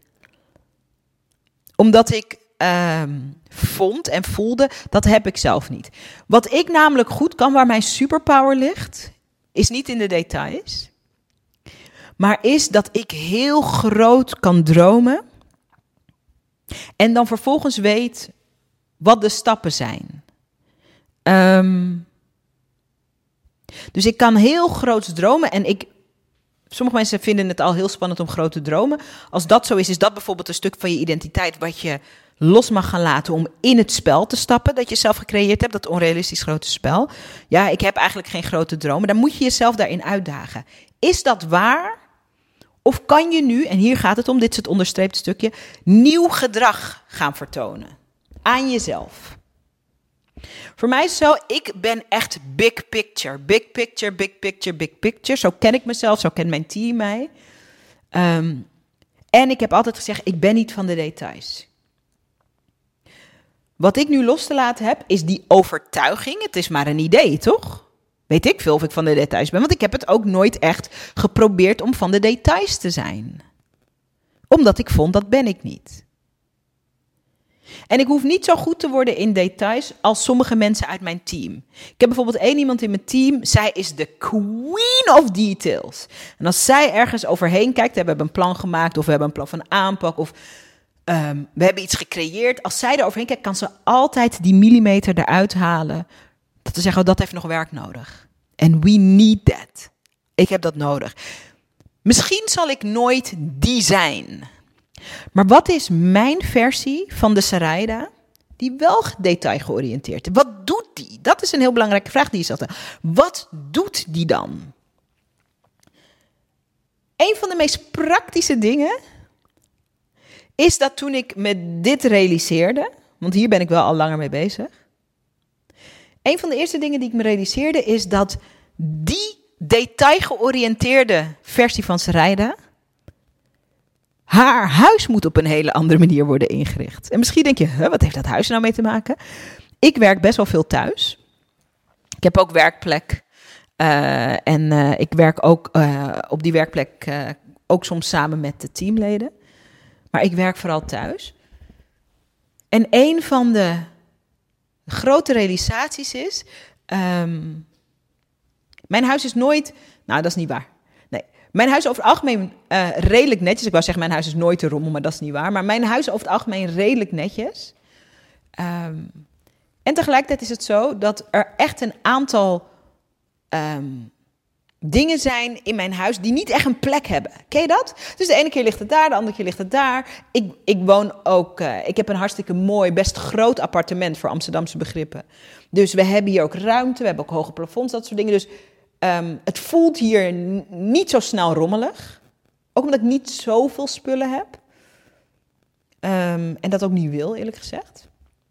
Omdat ik uh, vond en voelde, dat heb ik zelf niet. Wat ik namelijk goed kan, waar mijn superpower ligt, is niet in de details. Maar is dat ik heel groot kan dromen en dan vervolgens weet wat de stappen zijn. Um, dus ik kan heel groot dromen en ik, sommige mensen vinden het al heel spannend om groot te dromen. Als dat zo is, is dat bijvoorbeeld een stuk van je identiteit wat je los mag gaan laten om in het spel te stappen dat je zelf gecreëerd hebt, dat onrealistisch grote spel. Ja, ik heb eigenlijk geen grote dromen. Dan moet je jezelf daarin uitdagen. Is dat waar? Of kan je nu, en hier gaat het om, dit is het onderstreepte stukje, nieuw gedrag gaan vertonen aan jezelf? Voor mij is het zo, ik ben echt big picture, big picture, big picture, big picture. Zo ken ik mezelf, zo kent mijn team mij. Um, en ik heb altijd gezegd, ik ben niet van de details. Wat ik nu los te laten heb, is die overtuiging. Het is maar een idee, toch? Weet ik veel of ik van de details ben, want ik heb het ook nooit echt geprobeerd om van de details te zijn. Omdat ik vond, dat ben ik niet. En ik hoef niet zo goed te worden in details als sommige mensen uit mijn team. Ik heb bijvoorbeeld één iemand in mijn team. Zij is de queen of details. En als zij ergens overheen kijkt, we hebben een plan gemaakt of we hebben een plan van aanpak of um, we hebben iets gecreëerd. Als zij er overheen kijkt, kan ze altijd die millimeter eruit halen. Dat te zeggen, oh, dat heeft nog werk nodig. And we need that. Ik heb dat nodig. Misschien zal ik nooit die zijn. Maar wat is mijn versie van de Sarayda die wel detail georiënteerd is? Wat doet die? Dat is een heel belangrijke vraag die je stelt. Wat doet die dan? Een van de meest praktische dingen is dat toen ik me dit realiseerde, want hier ben ik wel al langer mee bezig. Een van de eerste dingen die ik me realiseerde is dat die detail georiënteerde versie van Sarayda, haar huis moet op een hele andere manier worden ingericht. En misschien denk je, huh, wat heeft dat huis nou mee te maken? Ik werk best wel veel thuis. Ik heb ook werkplek. Uh, en uh, ik werk ook uh, op die werkplek uh, ook soms samen met de teamleden. Maar ik werk vooral thuis. En een van de grote realisaties is, Um, mijn huis is nooit, nou dat is niet waar. Nee, mijn huis is over het algemeen uh, redelijk netjes. Ik wou zeggen, mijn huis is nooit te rommel, maar dat is niet waar. Maar mijn huis is over het algemeen redelijk netjes. Um, en tegelijkertijd is het zo dat er echt een aantal um, dingen zijn in mijn huis die niet echt een plek hebben. Ken je dat? Dus de ene keer ligt het daar, de andere keer ligt het daar. Ik, ik woon ook, uh, ik heb een hartstikke mooi, best groot appartement voor Amsterdamse begrippen. Dus we hebben hier ook ruimte, we hebben ook hoge plafonds, dat soort dingen. Dus um, het voelt hier n- niet zo snel rommelig. Ook omdat ik niet zoveel spullen heb. Um, en dat ook niet wil, eerlijk gezegd.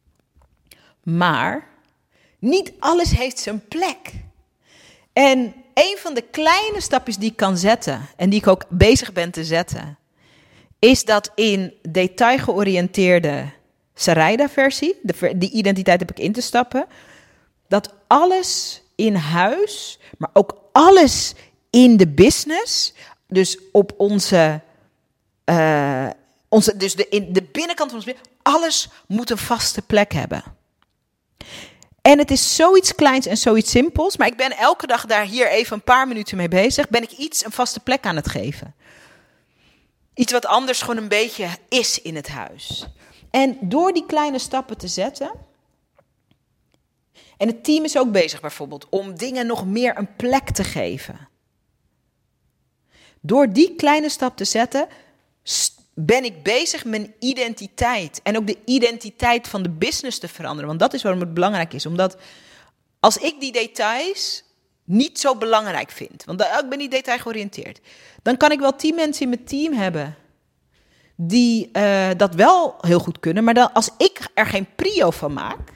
Maar niet alles heeft zijn plek. En een van de kleine stapjes die ik kan zetten, en die ik ook bezig ben te zetten, is dat in detail georiënteerde Sarayda-versie, de, die identiteit heb ik in te stappen, dat alles in huis, maar ook alles in de business, dus op onze, uh, onze dus de, in de binnenkant van ons, alles moet een vaste plek hebben. En het is zoiets kleins en zoiets simpels, maar ik ben elke dag daar hier even een paar minuten mee bezig, ben ik iets een vaste plek aan het geven. Iets wat anders gewoon een beetje is in het huis. En door die kleine stappen te zetten, en het team is ook bezig bijvoorbeeld om dingen nog meer een plek te geven. Door die kleine stap te zetten, ben ik bezig mijn identiteit en ook de identiteit van de business te veranderen. Want dat is waarom het belangrijk is. Omdat als ik die details niet zo belangrijk vind, want ik ben niet detail georiënteerd, dan kan ik wel tien mensen in mijn team hebben die uh, dat wel heel goed kunnen. Maar dan, als ik er geen prio van maak,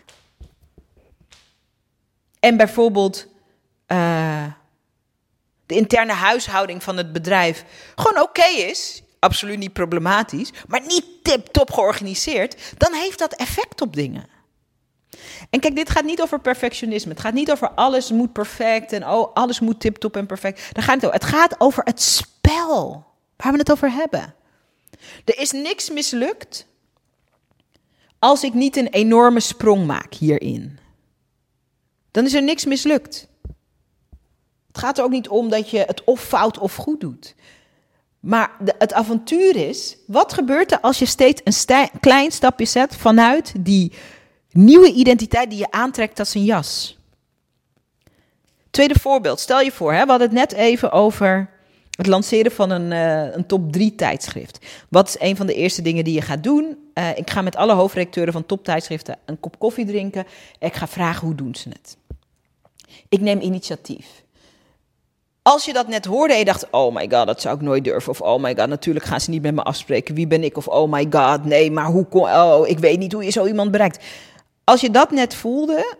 en bijvoorbeeld uh, de interne huishouding van het bedrijf gewoon oké okay is, absoluut niet problematisch, maar niet tip-top georganiseerd, dan heeft dat effect op dingen. En kijk, dit gaat niet over perfectionisme. Het gaat niet over alles moet perfect en oh, alles moet tip-top en perfect. Daar gaat het over. Het gaat over het spel waar we het over hebben. Er is niks mislukt als ik niet een enorme sprong maak hierin. Dan is er niks mislukt. Het gaat er ook niet om dat je het of fout of goed doet. Maar de, het avontuur is, wat gebeurt er als je steeds een stij, klein stapje zet vanuit die nieuwe identiteit die je aantrekt als een jas? Tweede voorbeeld, stel je voor, hè, we hadden het net even over het lanceren van een, uh, een top drie tijdschrift. Wat is een van de eerste dingen die je gaat doen? Uh, ik ga met alle hoofdredacteuren van toptijdschriften een kop koffie drinken. Ik ga vragen hoe doen ze het. Ik neem initiatief. Als je dat net hoorde en je dacht, oh my god, dat zou ik nooit durven. Of oh my god, natuurlijk gaan ze niet met me afspreken. Wie ben ik? Of oh my god, nee, maar hoe kon, oh, ik weet niet hoe je zo iemand bereikt. Als je dat net voelde,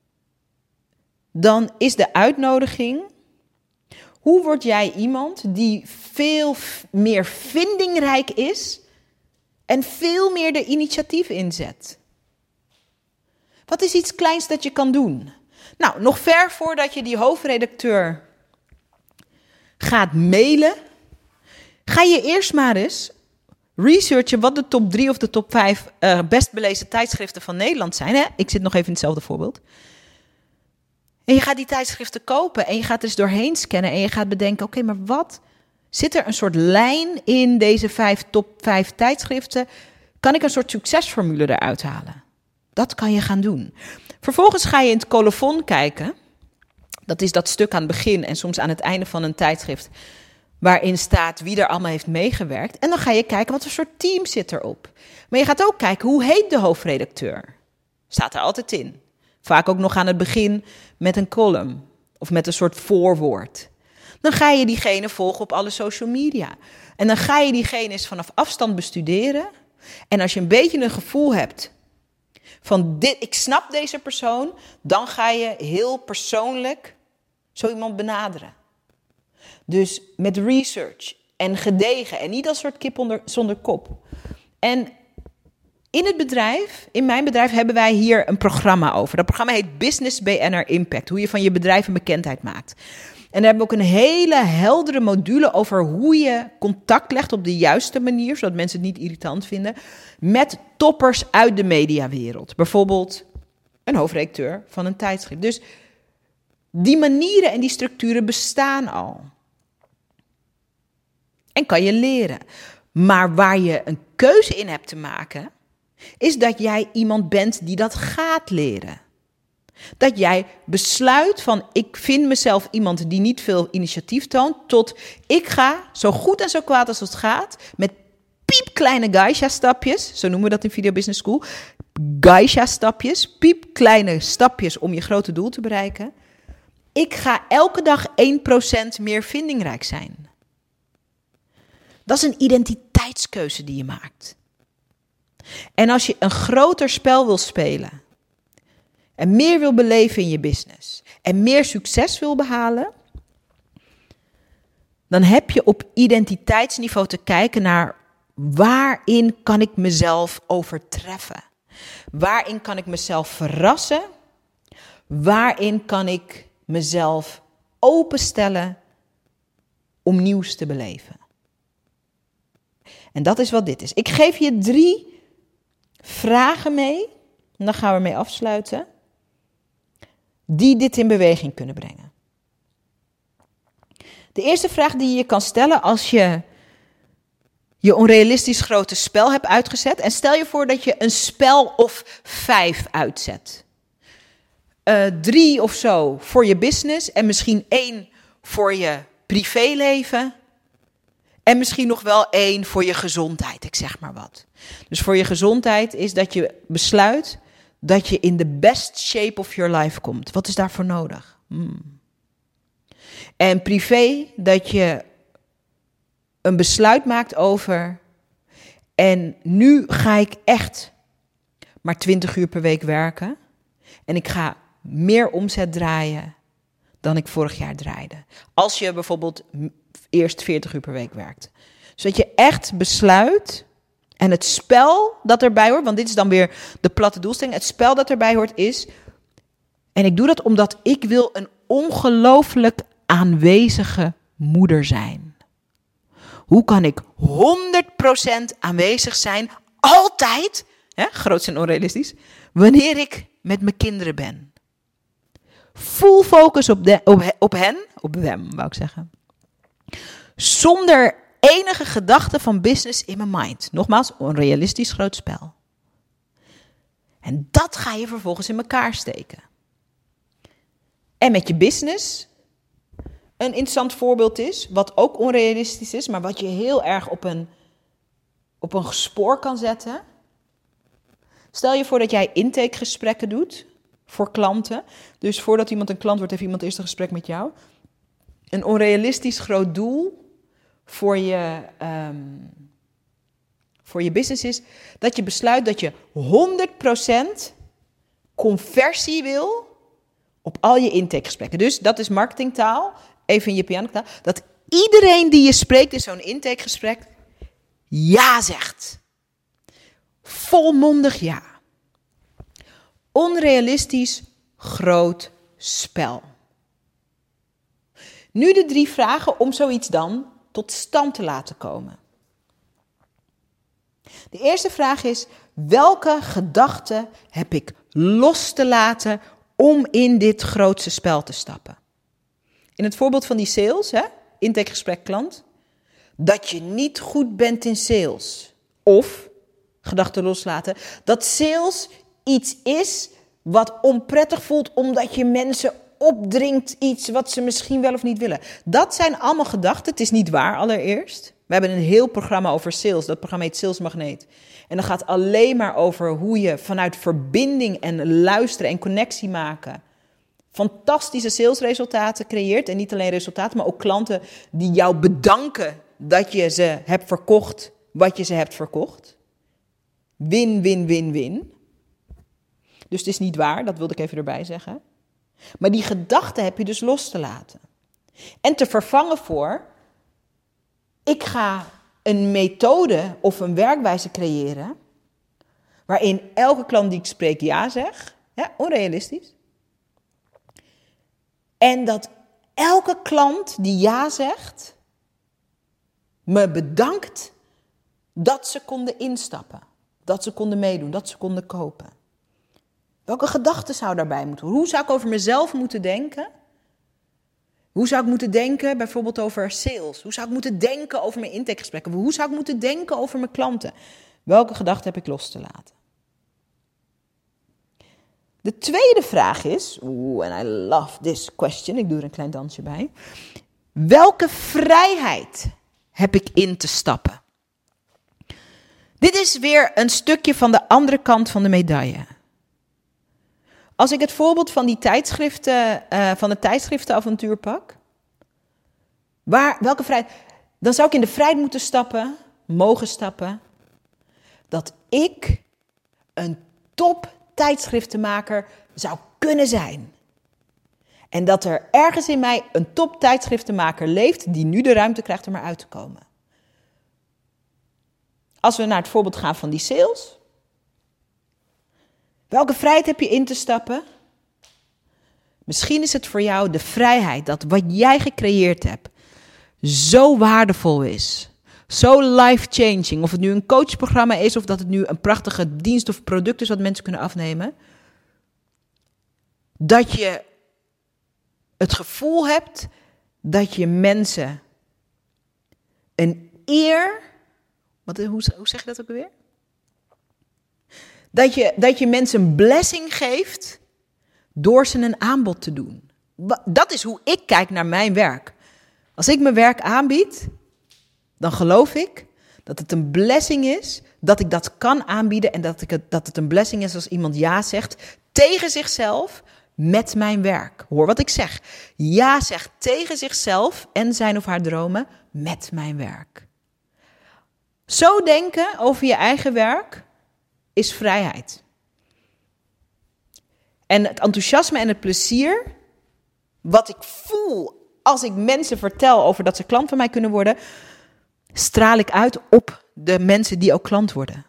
dan is de uitnodiging, hoe word jij iemand die veel meer vindingrijk is en veel meer de initiatief inzet? Wat is iets kleins dat je kan doen? Nou, nog ver voordat je die hoofdredacteur gaat mailen, ga je eerst maar eens researchen wat de top drie of de top vijf uh, best belezen tijdschriften van Nederland zijn. Hè? Ik zit nog even in hetzelfde voorbeeld. En je gaat die tijdschriften kopen en je gaat er eens doorheen scannen en je gaat bedenken, oké, okay, maar wat? Zit er een soort lijn in deze vijf top vijf tijdschriften? Kan ik een soort succesformule eruit halen? Dat kan je gaan doen. Vervolgens ga je in het colofon kijken. Dat is dat stuk aan het begin en soms aan het einde van een tijdschrift, waarin staat wie er allemaal heeft meegewerkt. En dan ga je kijken wat voor soort team zit erop. Maar je gaat ook kijken, hoe heet de hoofdredacteur? Staat er altijd in. Vaak ook nog aan het begin met een column of met een soort voorwoord. Dan ga je diegene volgen op alle social media. En dan ga je diegene eens vanaf afstand bestuderen. En als je een beetje een gevoel hebt van dit, ik snap deze persoon, dan ga je heel persoonlijk zo iemand benaderen. Dus met research en gedegen en niet als soort kip onder, zonder kop. En in het bedrijf, in mijn bedrijf, hebben wij hier een programma over. Dat programma heet Business B N R Impact. Hoe je van je bedrijf een bekendheid maakt. En daar hebben we ook een hele heldere module over hoe je contact legt op de juiste manier, zodat mensen het niet irritant vinden, met toppers uit de mediawereld. Bijvoorbeeld een hoofdredacteur van een tijdschrift. Dus die manieren en die structuren bestaan al. En kan je leren. Maar waar je een keuze in hebt te maken, is dat jij iemand bent die dat gaat leren. Dat jij besluit van, ik vind mezelf iemand die niet veel initiatief toont, tot ik ga, zo goed en zo kwaad als het gaat, met piepkleine geisha-stapjes, zo noemen we dat in Video Business School, geisha-stapjes, piepkleine stapjes om je grote doel te bereiken. Ik ga elke dag één procent meer vindingrijk zijn. Dat is een identiteitskeuze die je maakt. En als je een groter spel wil spelen en meer wil beleven in je business en meer succes wil behalen, dan heb je op identiteitsniveau te kijken naar waarin kan ik mezelf overtreffen? Waarin kan ik mezelf verrassen? Waarin kan ik mezelf openstellen om nieuws te beleven? En dat is wat dit is. Ik geef je drie vragen mee, en dan gaan we ermee afsluiten, die dit in beweging kunnen brengen. De eerste vraag die je je kan stellen als je je onrealistisch grote spel hebt uitgezet, en stel je voor dat je een spel of vijf uitzet. Uh, drie of zo voor je business en misschien één voor je privéleven. En misschien nog wel één voor je gezondheid, ik zeg maar wat. Dus voor je gezondheid is dat je besluit dat je in de best shape of your life komt. Wat is daarvoor nodig? Hmm. En privé, dat je een besluit maakt over, en nu ga ik echt maar twintig uur per week werken. En ik ga meer omzet draaien dan ik vorig jaar draaide. Als je bijvoorbeeld eerst veertig uur per week werkt. Zodat je echt besluit, en het spel dat erbij hoort, want dit is dan weer de platte doelstelling, het spel dat erbij hoort is, en ik doe dat omdat ik wil een ongelooflijk aanwezige moeder zijn. Hoe kan ik honderd procent aanwezig zijn, altijd, hè, groots en onrealistisch, wanneer ik met mijn kinderen ben? Full focus op, de, op, op hen, op hem, wou ik zeggen. Zonder enige gedachte van business in mijn mind. Nogmaals, onrealistisch groot spel. En dat ga je vervolgens in elkaar steken. En met je business, een interessant voorbeeld is, wat ook onrealistisch is, maar wat je heel erg op een, op een spoor kan zetten. Stel je voor dat jij intakegesprekken doet voor klanten. Dus voordat iemand een klant wordt, heeft iemand eerst een gesprek met jou. Een onrealistisch groot doel voor je, um, voor je business is dat je besluit dat je honderd procent conversie wil op al je intakegesprekken. Dus dat is marketingtaal, even in je pianotaal, dat iedereen die je spreekt in zo'n intakegesprek ja zegt. Volmondig ja. Onrealistisch groot spel. Nu de drie vragen om zoiets dan tot stand te laten komen. De eerste vraag is, welke gedachten heb ik los te laten om in dit grootste spel te stappen? In het voorbeeld van die sales, hè, intakegesprek klant, dat je niet goed bent in sales. Of, gedachten loslaten, dat sales iets is wat onprettig voelt omdat je mensen opdringt iets wat ze misschien wel of niet willen. Dat zijn allemaal gedachten. Het is niet waar allereerst. We hebben een heel programma over sales. Dat programma heet Sales Magneet. En dat gaat alleen maar over hoe je vanuit verbinding en luisteren en connectie maken fantastische salesresultaten creëert. En niet alleen resultaten, maar ook klanten die jou bedanken dat je ze hebt verkocht wat je ze hebt verkocht. Win, win, win, win. Dus het is niet waar, dat wilde ik even erbij zeggen. Maar die gedachten heb je dus los te laten. En te vervangen voor, ik ga een methode of een werkwijze creëren waarin elke klant die ik spreek ja zegt. Ja, onrealistisch. En dat elke klant die ja zegt, me bedankt dat ze konden instappen. Dat ze konden meedoen, dat ze konden kopen. Welke gedachten zou daarbij moeten? Hoe zou ik over mezelf moeten denken? Hoe zou ik moeten denken bijvoorbeeld over sales? Hoe zou ik moeten denken over mijn intakegesprekken? Hoe zou ik moeten denken over mijn klanten? Welke gedachten heb ik los te laten? De tweede vraag is, oeh, and I love this question, ik doe er een klein dansje bij. Welke vrijheid heb ik in te stappen? Dit is weer een stukje van de andere kant van de medaille. Als ik het voorbeeld van die tijdschriften, uh, van het tijdschriftenavontuur pak, waar, welke vrijheid, dan zou ik in de vrijheid moeten stappen, mogen stappen, dat ik een top tijdschriftenmaker zou kunnen zijn. En dat er ergens in mij een top tijdschriftenmaker leeft die nu de ruimte krijgt om eruit te komen. Als we naar het voorbeeld gaan van die sales. Welke vrijheid heb je in te stappen? Misschien is het voor jou de vrijheid dat wat jij gecreëerd hebt zo waardevol is. Zo life-changing. Of het nu een coachprogramma is of dat het nu een prachtige dienst of product is wat mensen kunnen afnemen. Dat je het gevoel hebt dat je mensen een eer... Wat, hoe, hoe zeg je dat ook alweer? Dat je, dat je mensen een blessing geeft door ze een aanbod te doen. Dat is hoe ik kijk naar mijn werk. Als ik mijn werk aanbied, dan geloof ik dat het een blessing is dat ik dat kan aanbieden en dat, ik het, dat het een blessing is als iemand ja zegt tegen zichzelf met mijn werk. Hoor wat ik zeg. Ja zegt tegen zichzelf en zijn of haar dromen met mijn werk. Zo denken over je eigen werk is vrijheid. En het enthousiasme en het plezier, wat ik voel als ik mensen vertel over dat ze klant van mij kunnen worden, straal ik uit op de mensen die ook klant worden.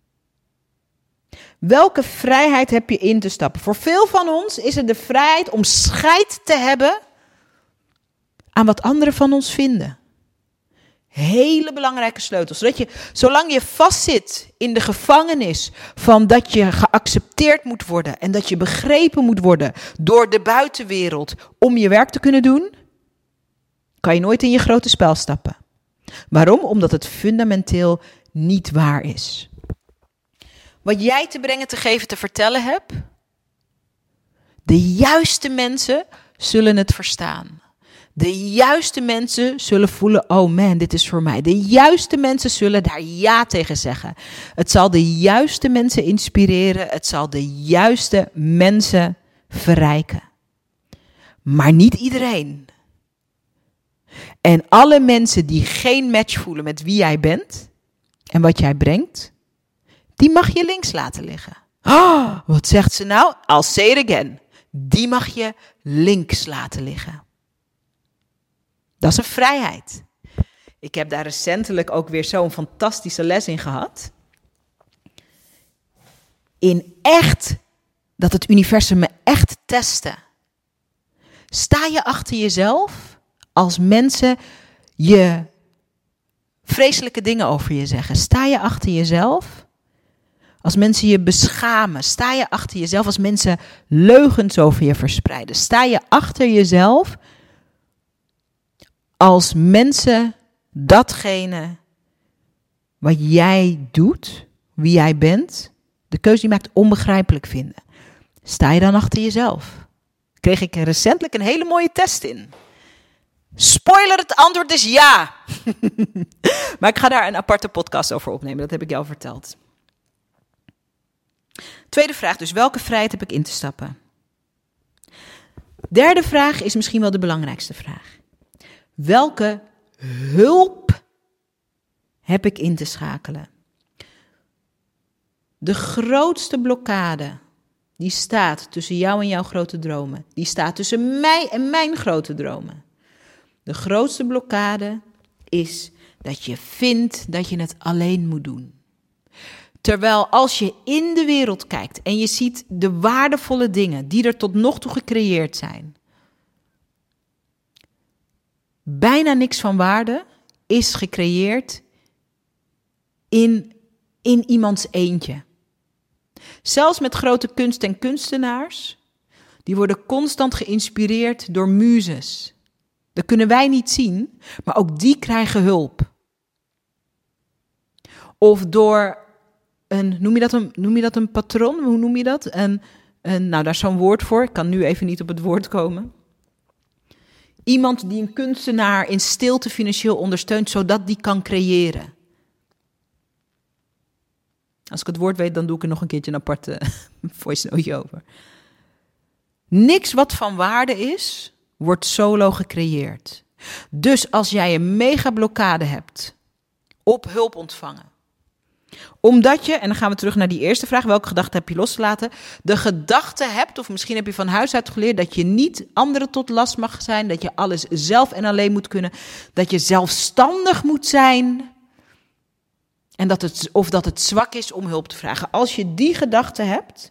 Welke vrijheid heb je in te stappen? Voor veel van ons is het de vrijheid om scheid te hebben aan wat anderen van ons vinden. Hele belangrijke sleutels. Zodat je, zolang je vastzit in de gevangenis van dat je geaccepteerd moet worden en dat je begrepen moet worden door de buitenwereld om je werk te kunnen doen, kan je nooit in je grote spel stappen. Waarom? Omdat het fundamenteel niet waar is. Wat jij te brengen, te geven, te vertellen hebt, de juiste mensen zullen het verstaan. De juiste mensen zullen voelen, oh man, dit is voor mij. De juiste mensen zullen daar ja tegen zeggen. Het zal de juiste mensen inspireren. Het zal de juiste mensen verrijken. Maar niet iedereen. En alle mensen die geen match voelen met wie jij bent en wat jij brengt, die mag je links laten liggen. Oh, wat zegt ze nou? I'll say it again. Die mag je links laten liggen. Dat is een vrijheid. Ik heb daar recentelijk ook weer zo'n fantastische les in gehad. In echt, dat het universum me echt testte. Sta je achter jezelf als mensen je vreselijke dingen over je zeggen? Sta je achter jezelf? Als mensen je beschamen, sta je achter jezelf? Als mensen leugens over je verspreiden, sta je achter jezelf? Als mensen datgene wat jij doet, wie jij bent, de keuze die je maakt, onbegrijpelijk vinden, sta je dan achter jezelf? Kreeg ik recentelijk een hele mooie test in. Spoiler, het antwoord is ja. Maar ik ga daar een aparte podcast over opnemen, dat heb ik jou al verteld. Tweede vraag dus, welke vrijheid heb ik in te stappen? Derde vraag is misschien wel de belangrijkste vraag. Welke hulp heb ik in te schakelen? De grootste blokkade die staat tussen jou en jouw grote dromen, die staat tussen mij en mijn grote dromen. De grootste blokkade is dat je vindt dat je het alleen moet doen. Terwijl als je in de wereld kijkt en je ziet de waardevolle dingen die er tot nog toe gecreëerd zijn. Bijna niks van waarde is gecreëerd in, in iemands eentje. Zelfs met grote kunst en kunstenaars, die worden constant geïnspireerd door muzes. Dat kunnen wij niet zien, maar ook die krijgen hulp. Of door een, noem je dat een, noem je dat een patron? Hoe noem je dat? Een, een, nou, daar is zo'n woord voor. Ik kan nu even niet op het woord komen. Iemand die een kunstenaar in stilte financieel ondersteunt, zodat die kan creëren. Als ik het woord weet, dan doe ik er nog een keertje een aparte voice note over. Niks wat van waarde is, wordt solo gecreëerd. Dus als jij een mega blokkade hebt op hulp ontvangen, omdat je, en dan gaan we terug naar die eerste vraag, welke gedachte heb je losgelaten? De gedachte hebt, of misschien heb je van huis uit geleerd, dat je niet anderen tot last mag zijn, dat je alles zelf en alleen moet kunnen, dat je zelfstandig moet zijn, en dat het, of dat het zwak is om hulp te vragen. Als je die gedachte hebt,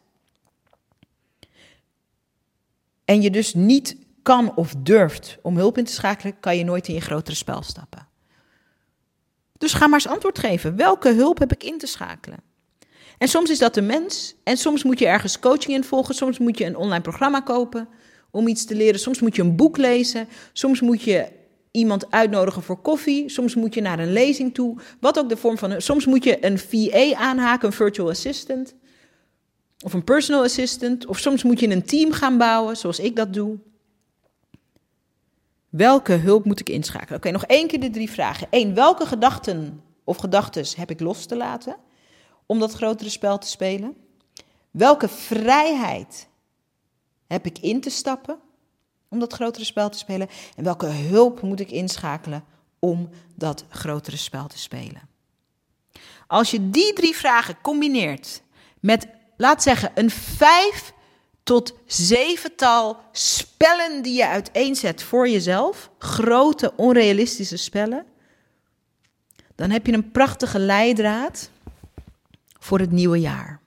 en je dus niet kan of durft om hulp in te schakelen, kan je nooit in je grotere spel stappen. Dus ga maar eens antwoord geven. Welke hulp heb ik in te schakelen? En soms is dat de mens. En soms moet je ergens coaching in volgen. Soms moet je een online programma kopen om iets te leren. Soms moet je een boek lezen. Soms moet je iemand uitnodigen voor koffie. Soms moet je naar een lezing toe. Wat ook de vorm van... Soms moet je een V A aanhaken, een virtual assistant. Of een personal assistant. Of soms moet je een team gaan bouwen, zoals ik dat doe. Welke hulp moet ik inschakelen? Oké, nog één keer de drie vragen. Eén, welke gedachten of gedachtes heb ik los te laten om dat grotere spel te spelen? Welke vrijheid heb ik in te stappen om dat grotere spel te spelen? En welke hulp moet ik inschakelen om dat grotere spel te spelen? Als je die drie vragen combineert met, laat zeggen, een vijf tot zevental spellen die je uiteenzet voor jezelf, grote onrealistische spellen, dan heb je een prachtige leidraad voor het nieuwe jaar.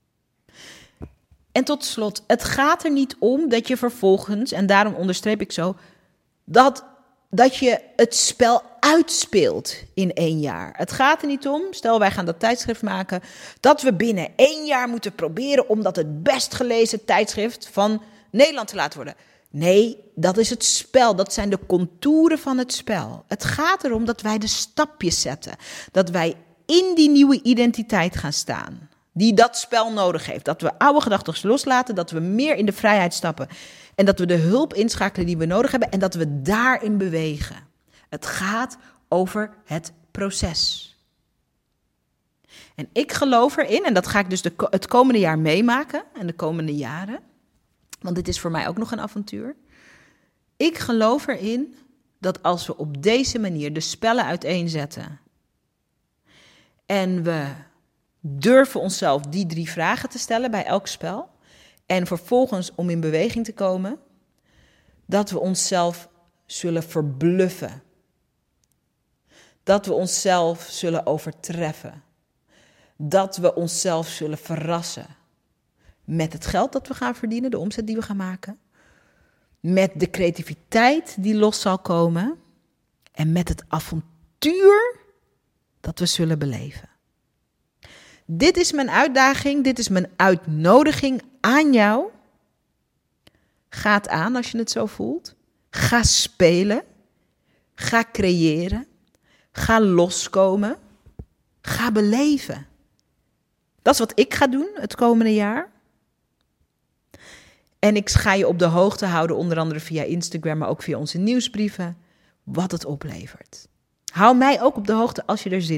En tot slot, het gaat er niet om dat je vervolgens, en daarom onderstreep ik zo, dat, dat je het spel uitspeelt in één jaar. Het gaat er niet om, stel wij gaan dat tijdschrift maken, dat we binnen één jaar moeten proberen om dat het best gelezen tijdschrift van Nederland te laten worden. Nee, dat is het spel, dat zijn de contouren van het spel. Het gaat erom dat wij de stapjes zetten, dat wij in die nieuwe identiteit gaan staan, die dat spel nodig heeft. Dat we oude gedachten loslaten, dat we meer in de vrijheid stappen en dat we de hulp inschakelen die we nodig hebben en dat we daarin bewegen. Het gaat over het proces. En ik geloof erin, en dat ga ik dus de, het komende jaar meemaken en de komende jaren, want dit is voor mij ook nog een avontuur. Ik geloof erin dat als we op deze manier de spellen uiteenzetten en we durven onszelf die drie vragen te stellen bij elk spel en vervolgens om in beweging te komen, dat we onszelf zullen verbluffen. Dat we onszelf zullen overtreffen. Dat we onszelf zullen verrassen. Met het geld dat we gaan verdienen, de omzet die we gaan maken. Met de creativiteit die los zal komen. En met het avontuur dat we zullen beleven. Dit is mijn uitdaging, dit is mijn uitnodiging aan jou. Ga het aan als je het zo voelt. Ga spelen. Ga creëren. Ga loskomen. Ga beleven. Dat is wat ik ga doen het komende jaar. En ik ga je op de hoogte houden, onder andere via Instagram, maar ook via onze nieuwsbrieven, wat het oplevert. Hou mij ook op de hoogte als je er zit.